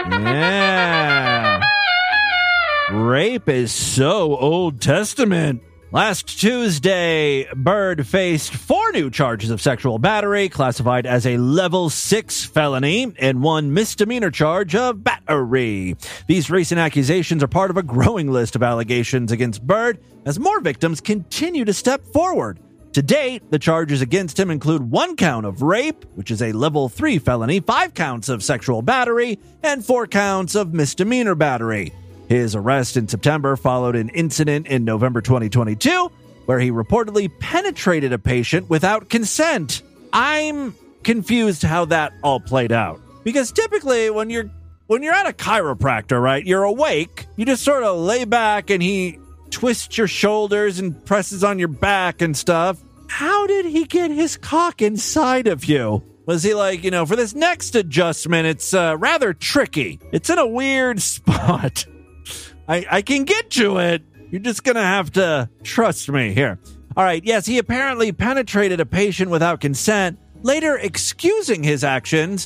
Yeah. Rape is so Old Testament. Last Tuesday, Bird faced four new charges of sexual battery, classified as a level six felony, and one misdemeanor charge of battery. These recent accusations are part of a growing list of allegations against Bird as more victims continue to step forward. To date, the charges against him include one count of rape, which is a level three felony, five counts of sexual battery, and four counts of misdemeanor battery. His arrest in September followed an incident in November twenty twenty-two where he reportedly penetrated a patient without consent. I'm confused how that all played out. Because typically when you're when you're at a chiropractor, right, you're awake, you just sort of lay back and he twists your shoulders and presses on your back and stuff. How did he get his cock inside of you? Was he like, you know, for this next adjustment, it's uh, rather tricky. It's in a weird spot. I, I can get to it. You're just going to have to trust me here. All right. Yes, he apparently penetrated a patient without consent, later excusing his actions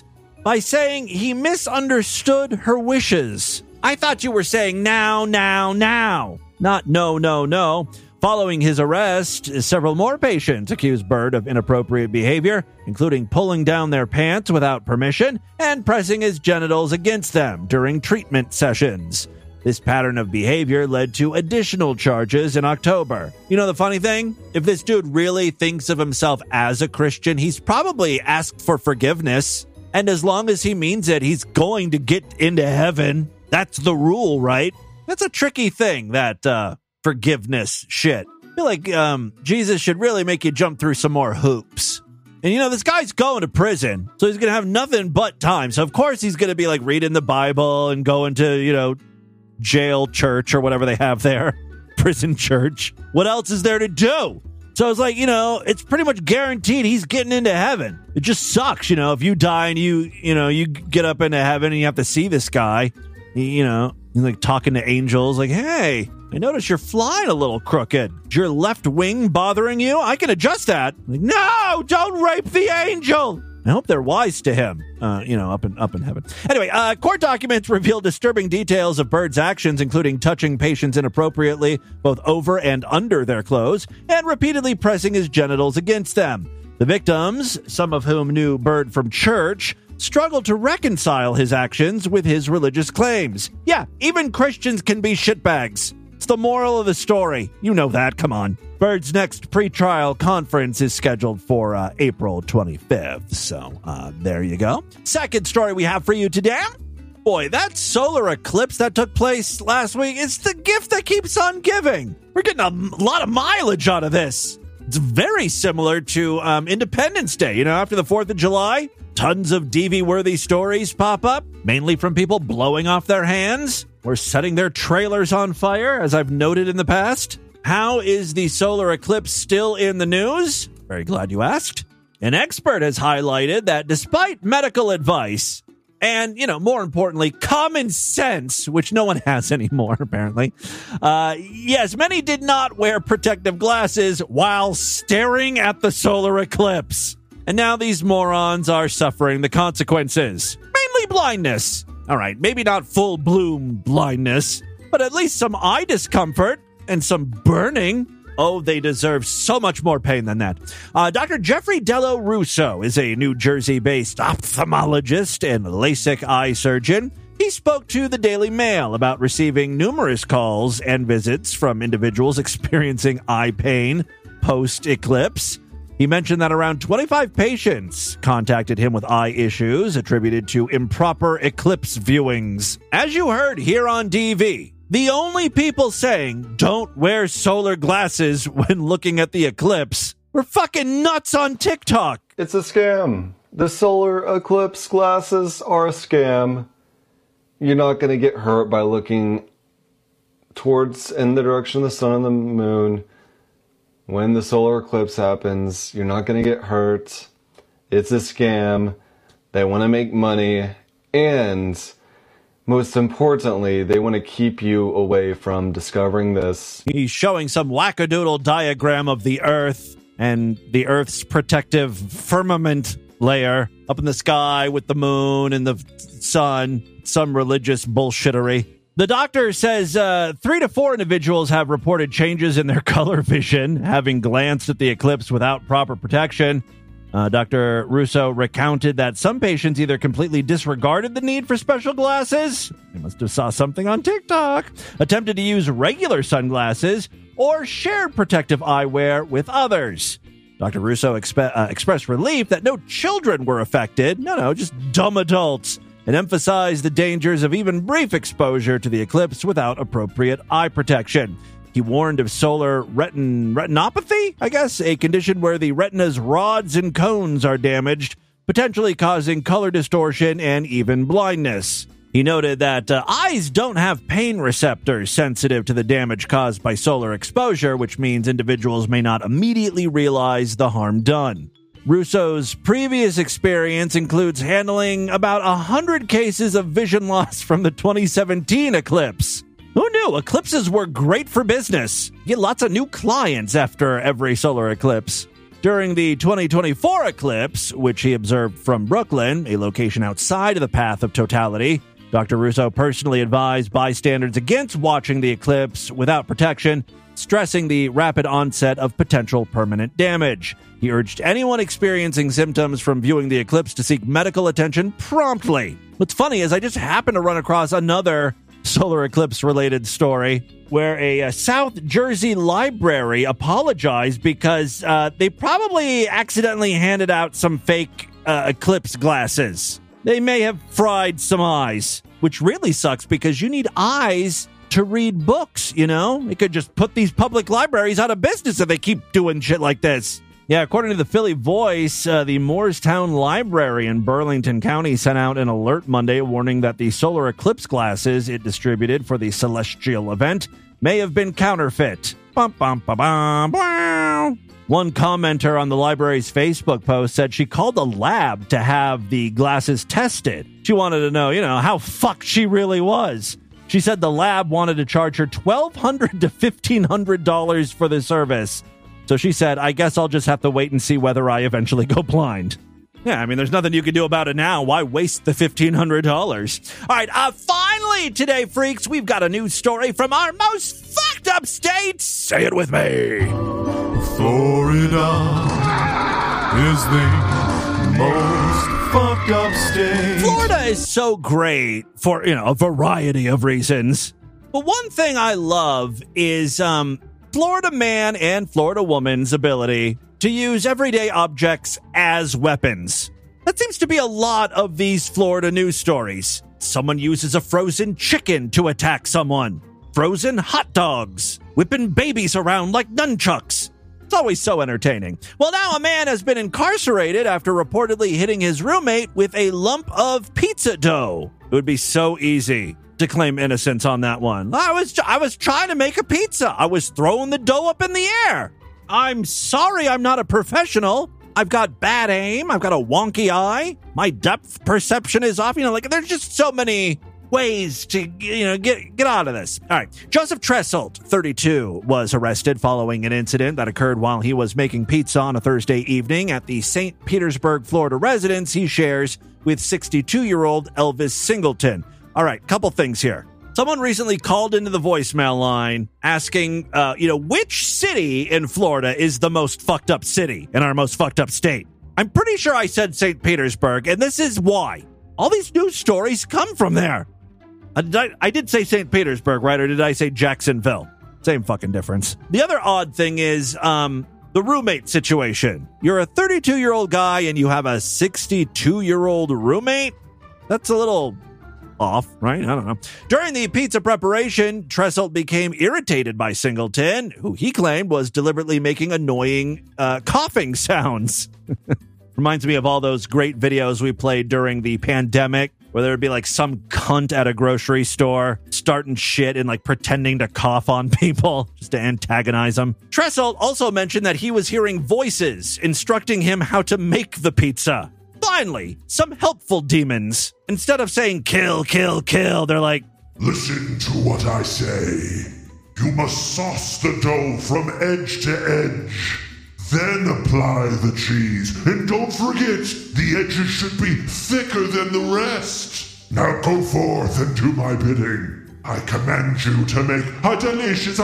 by saying he misunderstood her wishes. I thought you were saying now, now, now, not no, no, no. Following his arrest, several more patients accused Bird of inappropriate behavior, including pulling down their pants without permission and pressing his genitals against them during treatment sessions. This pattern of behavior led to additional charges in October. You know the funny thing? If this dude really thinks of himself as a Christian, he's probably asked for forgiveness. And as long as he means it, he's going to get into heaven. That's the rule, right? That's a tricky thing, that uh, forgiveness shit. I feel like um, Jesus should really make you jump through some more hoops. And, you know, this guy's going to prison, so he's going to have nothing but time. So, of course, he's going to be, like, reading the Bible and going to, you know, jail church or whatever they have there. Prison church. What else is there to do? So it's like, you know, it's pretty much guaranteed he's getting into heaven. It just sucks, you know, if you die and you, you know, you get up into heaven and you have to see this guy, you know, you're like talking to angels like, hey, I notice you're flying a little crooked. Is your left wing bothering you? I can adjust that. Like, no, don't rape the angel. I hope they're wise to him, uh, you know, up in up in heaven. Anyway, uh, court documents reveal disturbing details of Bird's actions, including touching patients inappropriately, both over and under their clothes, and repeatedly pressing his genitals against them. The victims, some of whom knew Bird from church, struggled to reconcile his actions with his religious claims. Yeah, even Christians can be shitbags. It's the moral of the story. You know that, come on. Bird's next pretrial conference is scheduled for uh, April twenty-fifth. So uh, there you go. Second story we have for you today. Boy, that solar eclipse that took place last week, it's the gift that keeps on giving. We're getting a lot of mileage out of this. It's very similar to um, Independence Day. You know, after the fourth of July, tons of D V-worthy stories pop up, mainly from people blowing off their hands or setting their trailers on fire, as I've noted in the past. How is the solar eclipse still in the news? Very glad you asked. An expert has highlighted that despite medical advice and, you know, more importantly, common sense, which no one has anymore, apparently, uh, yes, many did not wear protective glasses while staring at the solar eclipse. And now these morons are suffering the consequences. Mainly blindness. All right, maybe not full bloom blindness, but at least some eye discomfort. And some burning. Oh, they deserve so much more pain than that. Uh, Doctor Jeffrey Dello Russo is a New Jersey-based ophthalmologist and LASIK eye surgeon. He spoke to the Daily Mail about receiving numerous calls and visits from individuals experiencing eye pain post-eclipse. He mentioned that around twenty-five patients contacted him with eye issues attributed to improper eclipse viewings. As you heard here on D V, the only people saying don't wear solar glasses when looking at the eclipse were fucking nuts on TikTok. It's a scam. The solar eclipse glasses are a scam. You're not going to get hurt by looking towards in the direction of the sun and the moon. When the solar eclipse happens, you're not going to get hurt. It's a scam. They want to make money. And most importantly, they want to keep you away from discovering this. He's showing some wackadoodle diagram of the Earth and the Earth's protective firmament layer up in the sky with the moon and the sun. Some religious bullshittery. The doctor says uh, three to four individuals have reported changes in their color vision, having glanced at the eclipse without proper protection. Uh, Doctor Russo recounted that some patients either completely disregarded the need for special glasses, they must have saw something on TikTok, attempted to use regular sunglasses, or shared protective eyewear with others. Doctor Russo expe- uh, expressed relief that no children were affected, no, no, just dumb adults, and emphasized the dangers of even brief exposure to the eclipse without appropriate eye protection. He warned of solar retin- retinopathy, I guess, a condition where the retina's rods and cones are damaged, potentially causing color distortion and even blindness. He noted that uh, eyes don't have pain receptors sensitive to the damage caused by solar exposure, which means individuals may not immediately realize the harm done. Russo's previous experience includes handling about one hundred cases of vision loss from the twenty seventeen eclipse. Who knew eclipses were great for business? You get lots of new clients after every solar eclipse. During the twenty twenty-four eclipse, which he observed from Brooklyn, a location outside of the path of totality, Doctor Russo personally advised bystanders against watching the eclipse without protection, stressing the rapid onset of potential permanent damage. He urged anyone experiencing symptoms from viewing the eclipse to seek medical attention promptly. What's funny is I just happened to run across another solar eclipse-related story where a, a South Jersey library apologized because uh, they probably accidentally handed out some fake uh, eclipse glasses. They may have fried some eyes, which really sucks because you need eyes to read books, you know? It could just put these public libraries out of business if they keep doing shit like this. Yeah, according to the Philly Voice, uh, the Moorestown Library in Burlington County sent out an alert Monday warning that the solar eclipse glasses it distributed for the celestial event may have been counterfeit. Bum, bum, ba, bum, bum. One commenter on the library's Facebook post said she called the lab to have the glasses tested. She wanted to know, you know, how fucked she really was. She said the lab wanted to charge her twelve hundred dollars to fifteen hundred dollars for the service. So she said, I guess I'll just have to wait and see whether I eventually go blind. Yeah, I mean, there's nothing you can do about it now. Why waste the fifteen hundred dollars? All right, uh, finally today, freaks, we've got a news story from our most fucked up state. Say it with me. Florida is the most fucked up state. Florida is so great for, you know, a variety of reasons. But one thing I love is um, Florida man and Florida woman's ability to use everyday objects as weapons. That seems to be a lot of these Florida news stories. Someone uses a frozen chicken to attack someone. Frozen hot dogs. Whipping babies around like nunchucks. It's always so entertaining. Well, now a man has been incarcerated after reportedly hitting his roommate with a lump of pizza dough. It would be so easy to claim innocence on that one. I was I was trying to make a pizza. I was throwing the dough up in the air. I'm sorry I'm not a professional. I've got bad aim. I've got a wonky eye. My depth perception is off. You know, like there's just so many ways to, you know, get get out of this. All right. Joseph Tresselt, thirty-two, was arrested following an incident that occurred while he was making pizza on a Thursday evening at the Saint Petersburg, Florida residence he shares with sixty-two-year-old Elvis Singleton. All right, couple things here. Someone recently called into the voicemail line asking, uh, you know, which city in Florida is the most fucked up city in our most fucked up state? I'm pretty sure I said Saint Petersburg, and this is why. All these news stories come from there. Uh, did I, I did say Saint Petersburg, right? Or did I say Jacksonville? Same fucking difference. The other odd thing is um, the roommate situation. You're a thirty-two-year-old guy and you have a sixty-two-year-old roommate? That's a little off, right? I don't know. During the pizza preparation, Tresselt became irritated by Singleton, who he claimed was deliberately making annoying uh, coughing sounds. Reminds me of all those great videos we played during the pandemic, where there would be like some cunt at a grocery store starting shit and like pretending to cough on people just to antagonize them. Tresselt also mentioned that he was hearing voices instructing him how to make the pizza. Finally, some helpful demons. Instead of saying kill, kill, kill, they're like, listen to what I say. You must sauce the dough from edge to edge. Then apply the cheese. And don't forget, the edges should be thicker than the rest. Now go forth and do my bidding. I command you to make a delicious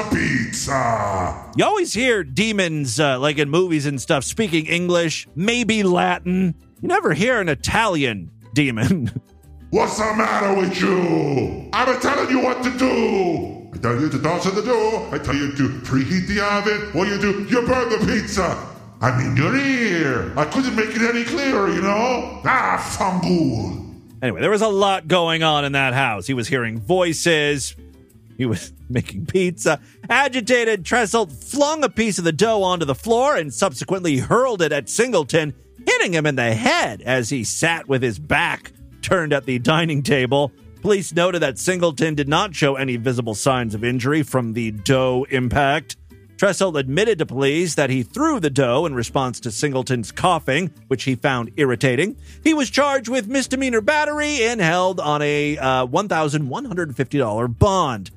pizza. You always hear demons, uh, like in movies and stuff, speaking English, maybe Latin. You never hear an Italian demon. What's the matter with you? I'm telling you what to do. I tell you to toss in the dough. I tell you to preheat the oven. What do you do? You burn the pizza. I'm in your ear. I couldn't make it any clearer, you know? Ah, fungool. Anyway, there was a lot going on in that house. He was hearing voices. He was making pizza. Agitated, Tresselt flung a piece of the dough onto the floor and subsequently hurled it at Singleton, hitting him in the head as he sat with his back turned at the dining table. Police noted that Singleton did not show any visible signs of injury from the dough impact. Tresselt admitted to police that he threw the dough in response to Singleton's coughing, which he found irritating. He was charged with misdemeanor battery and held on a uh, one thousand one hundred fifty dollars bond.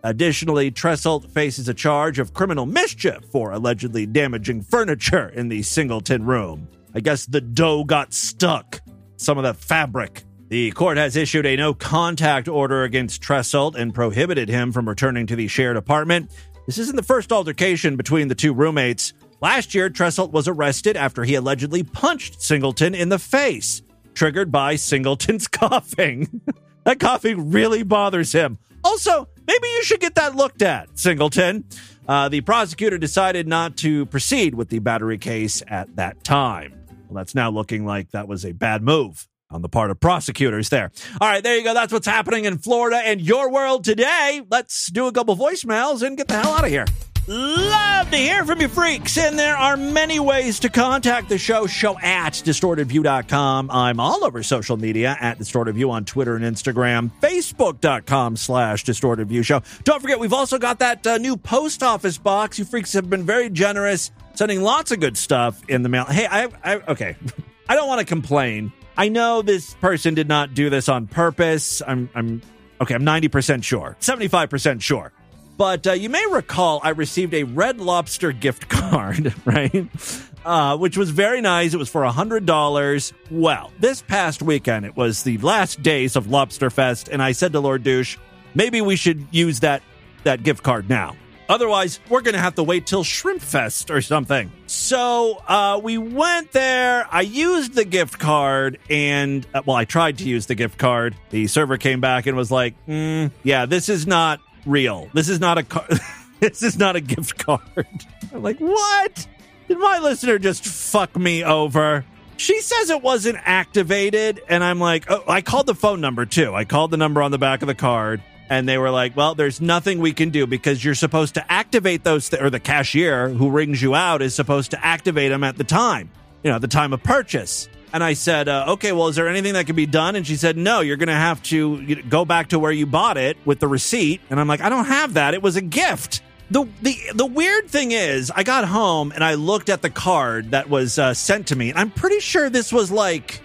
Additionally, Tresselt faces a charge of criminal mischief for allegedly damaging furniture in the Singleton room. I guess the dough got stuck. Some of the fabric. The court has issued a no-contact order against Tresselt and prohibited him from returning to the shared apartment. This isn't the first altercation between the two roommates. Last year, Tresselt was arrested after he allegedly punched Singleton in the face, triggered by Singleton's coughing. That coughing really bothers him. Also, maybe you should get that looked at, Singleton. Uh, the prosecutor decided not to proceed with the battery case at that time. Well, that's now looking like that was a bad move on the part of prosecutors there. All right, there you go. That's what's happening in Florida and your world today. Let's do a couple voicemails and get the hell out of here. Love to hear from you freaks, and there are many ways to contact the show. Show at distorted view dot com. I'm all over social media at Distorted View on Twitter and Instagram. Facebook.com slash Distorted View Show. Don't forget, we've also got that uh, new post office box. You freaks have been very generous, sending lots of good stuff in the mail. Hey, I, I okay, I don't want to complain. I know this person did not do this on purpose. I'm, I'm okay. I'm ninety percent sure, seventy-five percent sure. But uh, you may recall I received a Red Lobster gift card, right? Uh, which was very nice. It was for one hundred dollars. Well, this past weekend, it was the last days of Lobster Fest, and I said to Lord Douche, maybe we should use that, that gift card now. Otherwise, we're going to have to wait till Shrimp Fest or something. So uh, we went there. I used the gift card, and, uh, well, I tried to use the gift card. The server came back and was like, mm, yeah, this is not real. This is not a car- this is not a gift card. I'm like, what? Did my listener just fuck me over? She says it wasn't activated, and I'm like, oh, I called the phone number too. I called the number on the back of the card, and they were like, well, there's nothing we can do because you're supposed to activate those, th- or the cashier who rings you out is supposed to activate them at the time, you know, at the time of purchase. And I said, uh, okay, well, is there anything that can be done? And she said, no, you're going to have to you know, go back to where you bought it with the receipt. And I'm like, I don't have that. It was a gift. The the the weird thing is, I got home and I looked at the card that was uh, sent to me. I'm pretty sure this was like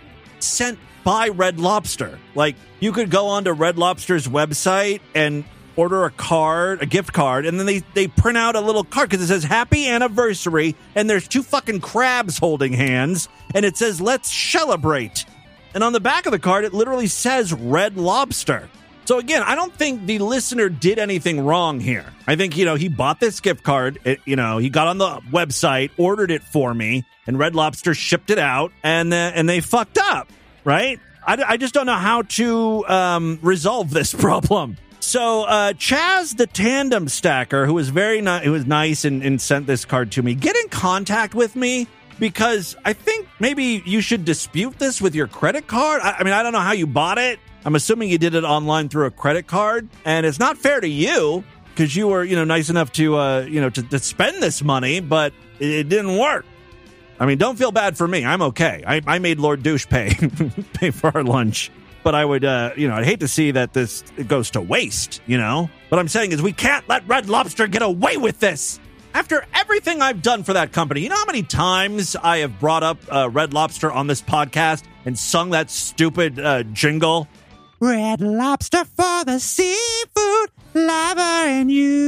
sent by Red Lobster. Like you could go onto Red Lobster's website and order a card, a gift card, and then they, they print out a little card because it says happy anniversary, and there's two fucking crabs holding hands, and it says let's celebrate. And on the back of the card, it literally says Red Lobster. So again, I don't think the listener did anything wrong here. I think, you know, he bought this gift card, it, you know, he got on the website, ordered it for me, and Red Lobster shipped it out, and, uh, and they fucked up, right? I, I just don't know how to um, resolve this problem. So uh, Chaz, the tandem stacker, who was very ni- who was nice and, and sent this card to me, get in contact with me because I think maybe you should dispute this with your credit card. I, I mean, I don't know how you bought it. I'm assuming you did it online through a credit card, and it's not fair to you because you were, you know, nice enough to, uh, you know, to, to spend this money, but it, it didn't work. I mean, don't feel bad for me. I'm okay. I, I made Lord Douche pay pay for our lunch. But I would, uh, you know, I'd hate to see that this it goes to waste, you know? What I'm saying is we can't let Red Lobster get away with this. After everything I've done for that company, you know how many times I have brought up uh, Red Lobster on this podcast and sung that stupid uh, jingle? Red Lobster for the seafood lover and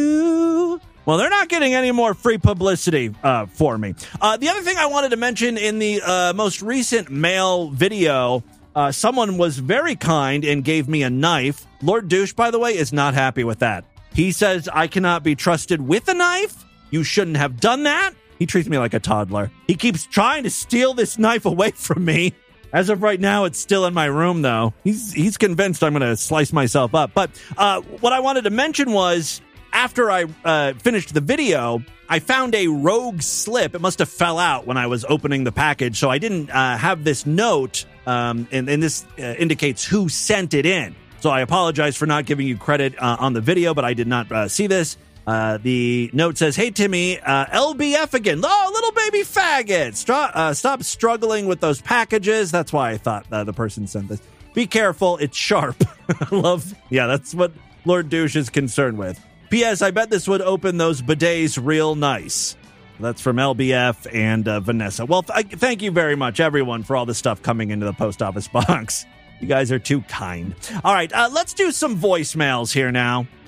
you. Well, they're not getting any more free publicity uh, for me. Uh, the other thing I wanted to mention in the uh, most recent mail video, Uh, someone was very kind and gave me a knife. Lord Douche, by the way, is not happy with that. He says I cannot be trusted with a knife. You shouldn't have done that. He treats me like a toddler. He keeps trying to steal this knife away from me. As of right now, it's still in my room, though. He's he's convinced I'm going to slice myself up. But uh, what I wanted to mention was after I uh, finished the video, I found a rogue slip. It must have fell out when I was opening the package, so I didn't uh, have this note. Um, and, and this uh, indicates who sent it in. So I apologize for not giving you credit uh, on the video, but I did not uh, see this. Uh, the note says, hey, Timmy, uh, L B F again. Oh, little baby faggot. Stop, uh, stop struggling with those packages. That's why I thought uh, the person sent this. Be careful. It's sharp. Love. Yeah, that's what Lord Douche is concerned with. P S. I bet this would open those bidets real nice. That's from L B F and uh, Vanessa. Well, th- thank you very much, everyone, for all the stuff coming into the post office box. You guys are too kind. All right, uh, let's do some voicemails here now.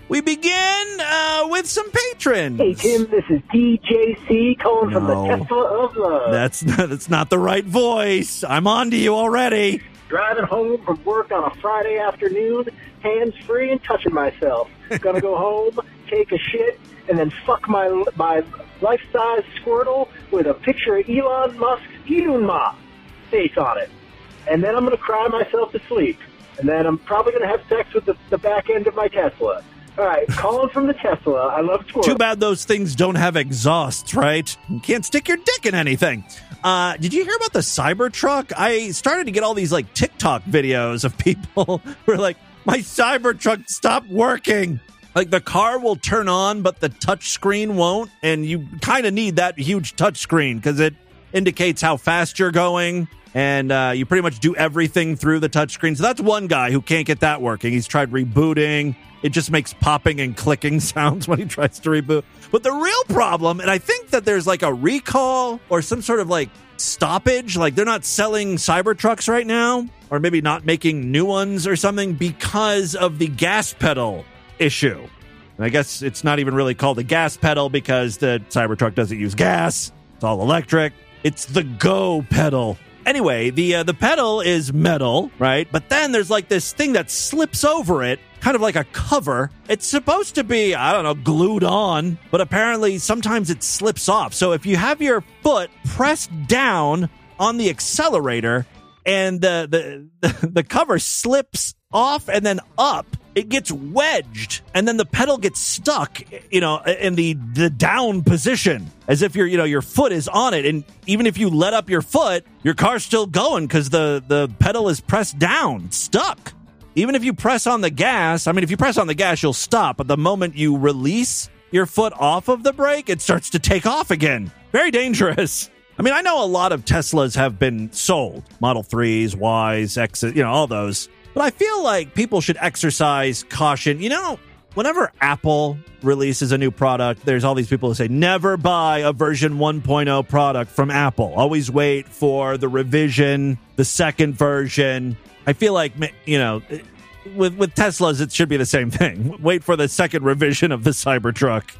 we begin uh, with some patrons. Hey, Tim, this is D J C calling from No. the Tesla of Love. That's not, that's not the right voice. I'm on to you already. Driving home from work on a Friday afternoon, hands-free and touching myself. Gonna go home, take a shit, and then fuck my my life-size Squirtle with a picture of Elon Musk's Elon face on it. And then I'm gonna cry myself to sleep. And then I'm probably gonna have sex with the, the back end of my Tesla. All right, calling from the Tesla. I love Squirtle. Too bad those things don't have exhausts, right? You can't stick your dick in anything. Uh, did you hear about the Cybertruck? I started to get all these like TikTok videos of people who are like, my Cybertruck stopped working. Like the car will turn on, but the touch screen won't. And you kind of need that huge touch screen because it indicates how fast you're going. And uh, you pretty much do everything through the touch screen. So that's one guy who can't get that working. He's tried rebooting. It just makes popping and clicking sounds when he tries to reboot. But the real problem, and I think that there's like a recall or some sort of like stoppage, like they're not selling Cybertrucks right now, or maybe not making new ones or something because of the gas pedal issue. And I guess it's not even really called a gas pedal because the Cybertruck doesn't use gas. It's all electric. It's the go pedal. Anyway, the uh, the pedal is metal, right? But then there's like this thing that slips over it, kind of like a cover. It's supposed to be, I don't know, glued on, but apparently sometimes it slips off. So if you have your foot pressed down on the accelerator and the the, the cover slips off and then up, it gets wedged, and then the pedal gets stuck, you know, in the, the down position, as if your, you know, your foot is on it. And even if you let up your foot, your car's still going because the, the pedal is pressed down, it's stuck. Even if you press on the gas, I mean, if you press on the gas, you'll stop. But the moment you release your foot off of the brake, it starts to take off again. Very dangerous. I mean, I know a lot of Teslas have been sold. Model threes, Ys, X's, you know, all those. But I feel like people should exercise caution. You know, whenever Apple releases a new product, there's all these people who say, never buy a version one point oh product from Apple. Always wait for the revision, the second version. I feel like, you know, with, with Teslas, it should be the same thing. Wait for the second revision of the Cybertruck.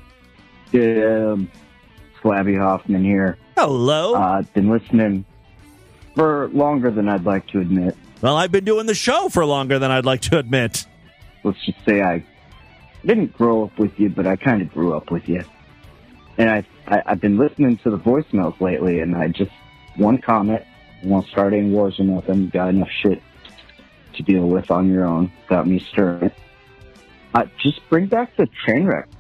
Yeah, um, Slavy Hoffman here. Hello. Uh, I've been listening for longer than I'd like to admit. Well, I've been doing the show for longer than I'd like to admit. Let's just say I didn't grow up with you, but I kind of grew up with you. And I, I, I've been listening to the voicemails lately, and I just, one comment, I won't start any wars or nothing, got enough shit to deal with on your own, got me stirring. Uh, just bring back the train wreck.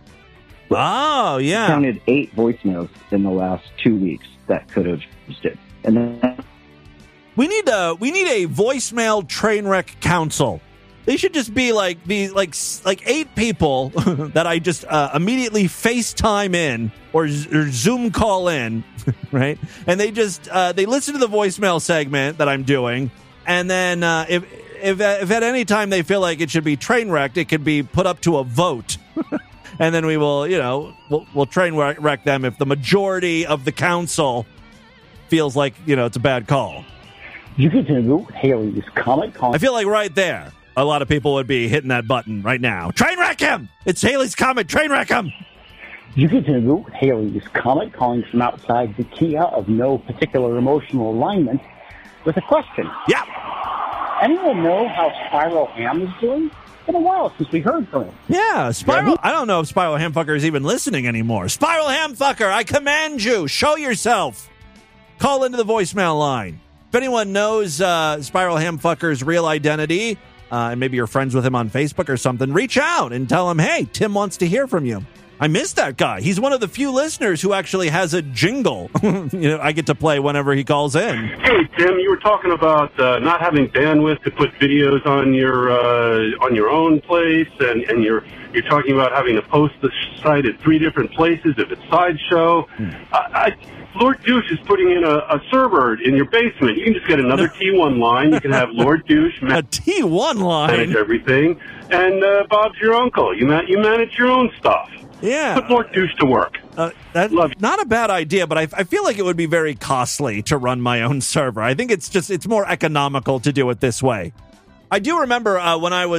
Oh, yeah. I counted eight voicemails in the last two weeks that could have used it. And then... We need a we need a voicemail train wreck council. They should just be like the like like eight people that I just uh, immediately FaceTime in or, or Zoom call in, right? And they just uh, they listen to the voicemail segment that I'm doing, and then uh, if if if at any time they feel like it should be train wrecked, it could be put up to a vote, and then we will you know we'll, we'll train wreck them if the majority of the council feels like you know it's a bad call. You get to go Haley's Comet Con. I feel like right there, a lot of people would be hitting that button right now. Train wreck him! It's Haley's Comet. Train wreck him! You get to go Haley's Comet calling from outside the Kia of no particular emotional alignment with a question. Yeah. Anyone know how Spiral Ham is doing? It's been a while since we heard from him. Yeah, Spiral. I don't know if Spiral Hamfucker is even listening anymore. Spiral Hamfucker, I command you, show yourself. Call into the voicemail line. If anyone knows uh, Spiral Hamfucker's real identity, uh, and maybe you're friends with him on Facebook or something, reach out and tell him, hey, Tim wants to hear from you. I miss that guy. He's one of the few listeners who actually has a jingle you know, I get to play whenever he calls in. Hey, Tim, you were talking about uh, not having bandwidth to put videos on your uh, on your own place, and, and you're you're talking about having to post the site at three different places if it's Sideshow. Hmm. I, I Lord Douche is putting in a, a server in your basement. You can just get another no. T one line. You can have Lord Douche man- a T one line manage everything, and uh, Bob's your uncle. You ma- you manage your own stuff. Yeah, put Lord Douche to work. Uh, that's not a bad idea, but I, I feel like it would be very costly to run my own server. I think it's just it's more economical to do it this way. I do remember uh, when I was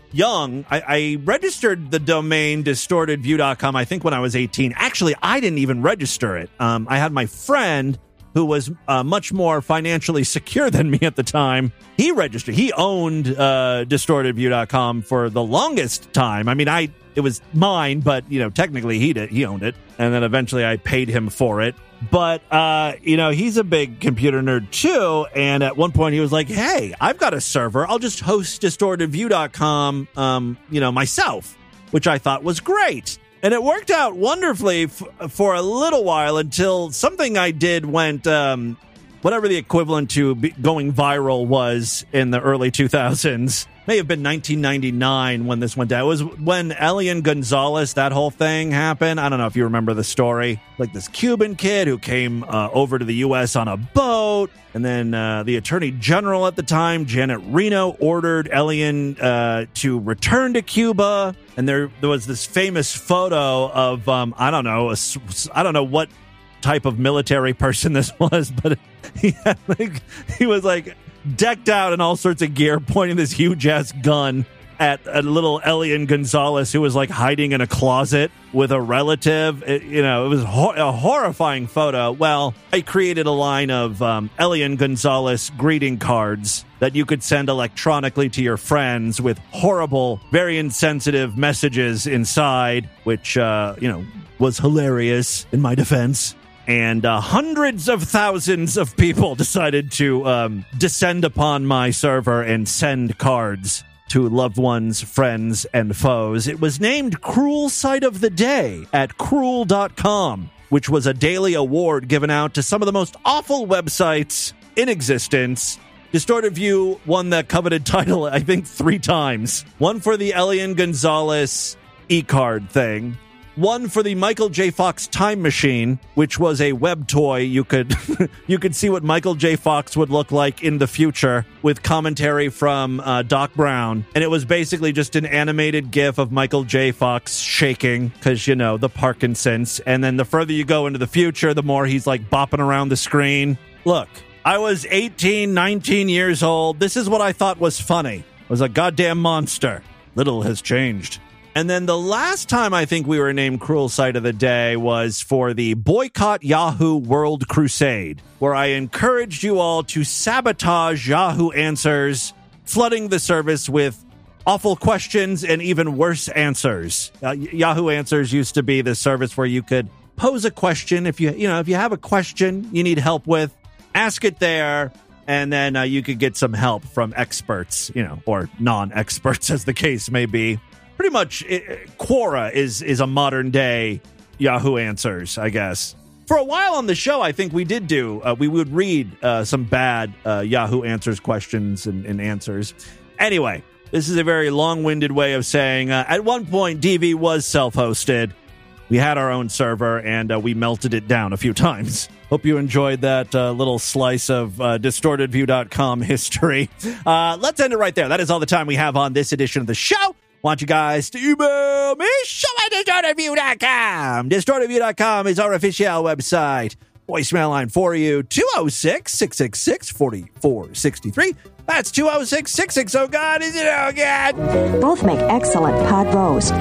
young. I, I registered the domain distorted view dot com, I think, when I was eighteen. Actually, I didn't even register it. Um, I had my friend, who was uh, much more financially secure than me at the time. He registered. He owned uh, distorted view dot com for the longest time. I mean, I it was mine, but, you know, technically he did, he owned it. And then eventually I paid him for it. But, uh, you know, he's a big computer nerd, too. And at one point he was like, hey, I've got a server. I'll just host distorted view dot com, um, you know, myself, which I thought was great. And it worked out wonderfully f- for a little while until something I did went, um, whatever the equivalent to be going viral was in the early two thousands. May have been nineteen ninety-nine when this went down. It was when Elian Gonzalez, that whole thing happened. I don't know if you remember the story. Like this Cuban kid who came uh, over to the U S on a boat. And then uh, the attorney general at the time, Janet Reno, ordered Elian uh, to return to Cuba. And there, there was this famous photo of, um, I don't know, a, I don't know what type of military person this was, but he had like, he was like decked out in all sorts of gear, pointing this huge ass gun at a little Elian Gonzalez who was like hiding in a closet with a relative. It, you know, it was ho- a horrifying photo. Well, I created a line of um, Elian Gonzalez greeting cards that you could send electronically to your friends with horrible, very insensitive messages inside, which, uh, you know, was hilarious in my defense. And uh, hundreds of thousands of people decided to um, descend upon my server and send cards to loved ones, friends, and foes. It was named Cruel Site of the Day at cruel dot com, which was a daily award given out to some of the most awful websites in existence. Distorted View won that coveted title, I think, three times. One for the Elian Gonzalez e-card thing. One for the Michael J. Fox Time Machine, which was a web toy. You could you could see what Michael J. Fox would look like in the future with commentary from uh, Doc Brown. And it was basically just an animated GIF of Michael J. Fox shaking because, you know, the Parkinson's. And then the further you go into the future, the more he's like bopping around the screen. Look, I was eighteen, nineteen years old. This is what I thought was funny. I was a goddamn monster. Little has changed. And then the last time I think we were named Cruel Site of the Day was for the Boycott Yahoo World Crusade, where I encouraged you all to sabotage Yahoo Answers, flooding the service with awful questions and even worse answers. Uh, Yahoo Answers used to be the service where you could pose a question. If you, you know, if you have a question you need help with, ask it there. And then uh, you could get some help from experts, you know, or non-experts as the case may be. Pretty much, it, Quora is is a modern day Yahoo Answers, I guess. For a while on the show, I think we did do, uh, we would read uh, some bad uh, Yahoo Answers questions and, and answers. Anyway, this is a very long-winded way of saying, uh, at one point, D V was self-hosted. We had our own server, and uh, we melted it down a few times. Hope you enjoyed that uh, little slice of uh, distorted view dot com history. Uh, let's end it right there. That is all the time we have on this edition of the show. Want you guys to email me, show at distorted view dot com. distorted view dot com is our official website. Voicemail line for you, two oh six, six six six, four four six three. That's two oh six, six six oh, God, is it oh, God? Both make excellent pod roast.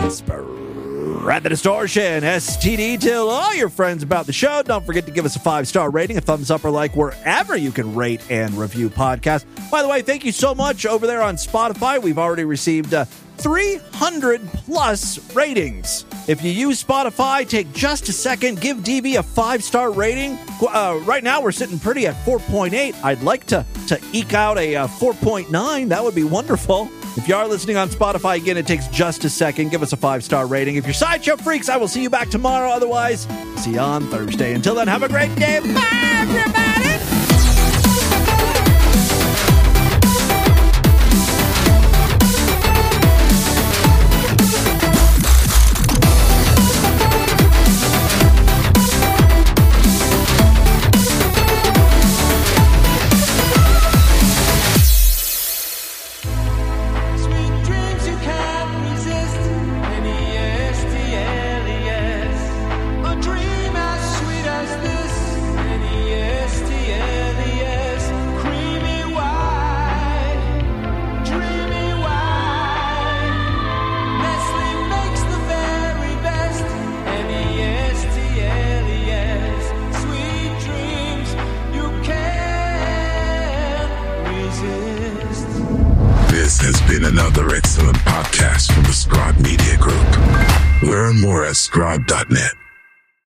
Spread the distortion. S T D, tell all your friends about the show. Don't forget to give us a five-star rating, a thumbs up or like wherever you can rate and review podcasts. By the way, thank you so much over there on Spotify. We've already received uh, three hundred plus ratings. If you use Spotify, take just a second, give D V a five-star rating. Uh, right now, we're sitting pretty at four point eight. I'd like to, to eke out a uh, four point nine. That would be wonderful. If you are listening on Spotify, again, it takes just a second. Give us a five-star rating. If you're Sideshow Freaks, I will see you back tomorrow. Otherwise, see you on Thursday. Until then, have a great day. Bye, everybody. A dream as sweet as this, N E S T L been another excellent podcast from the Scribe Media Group. Learn more at scribe dot net.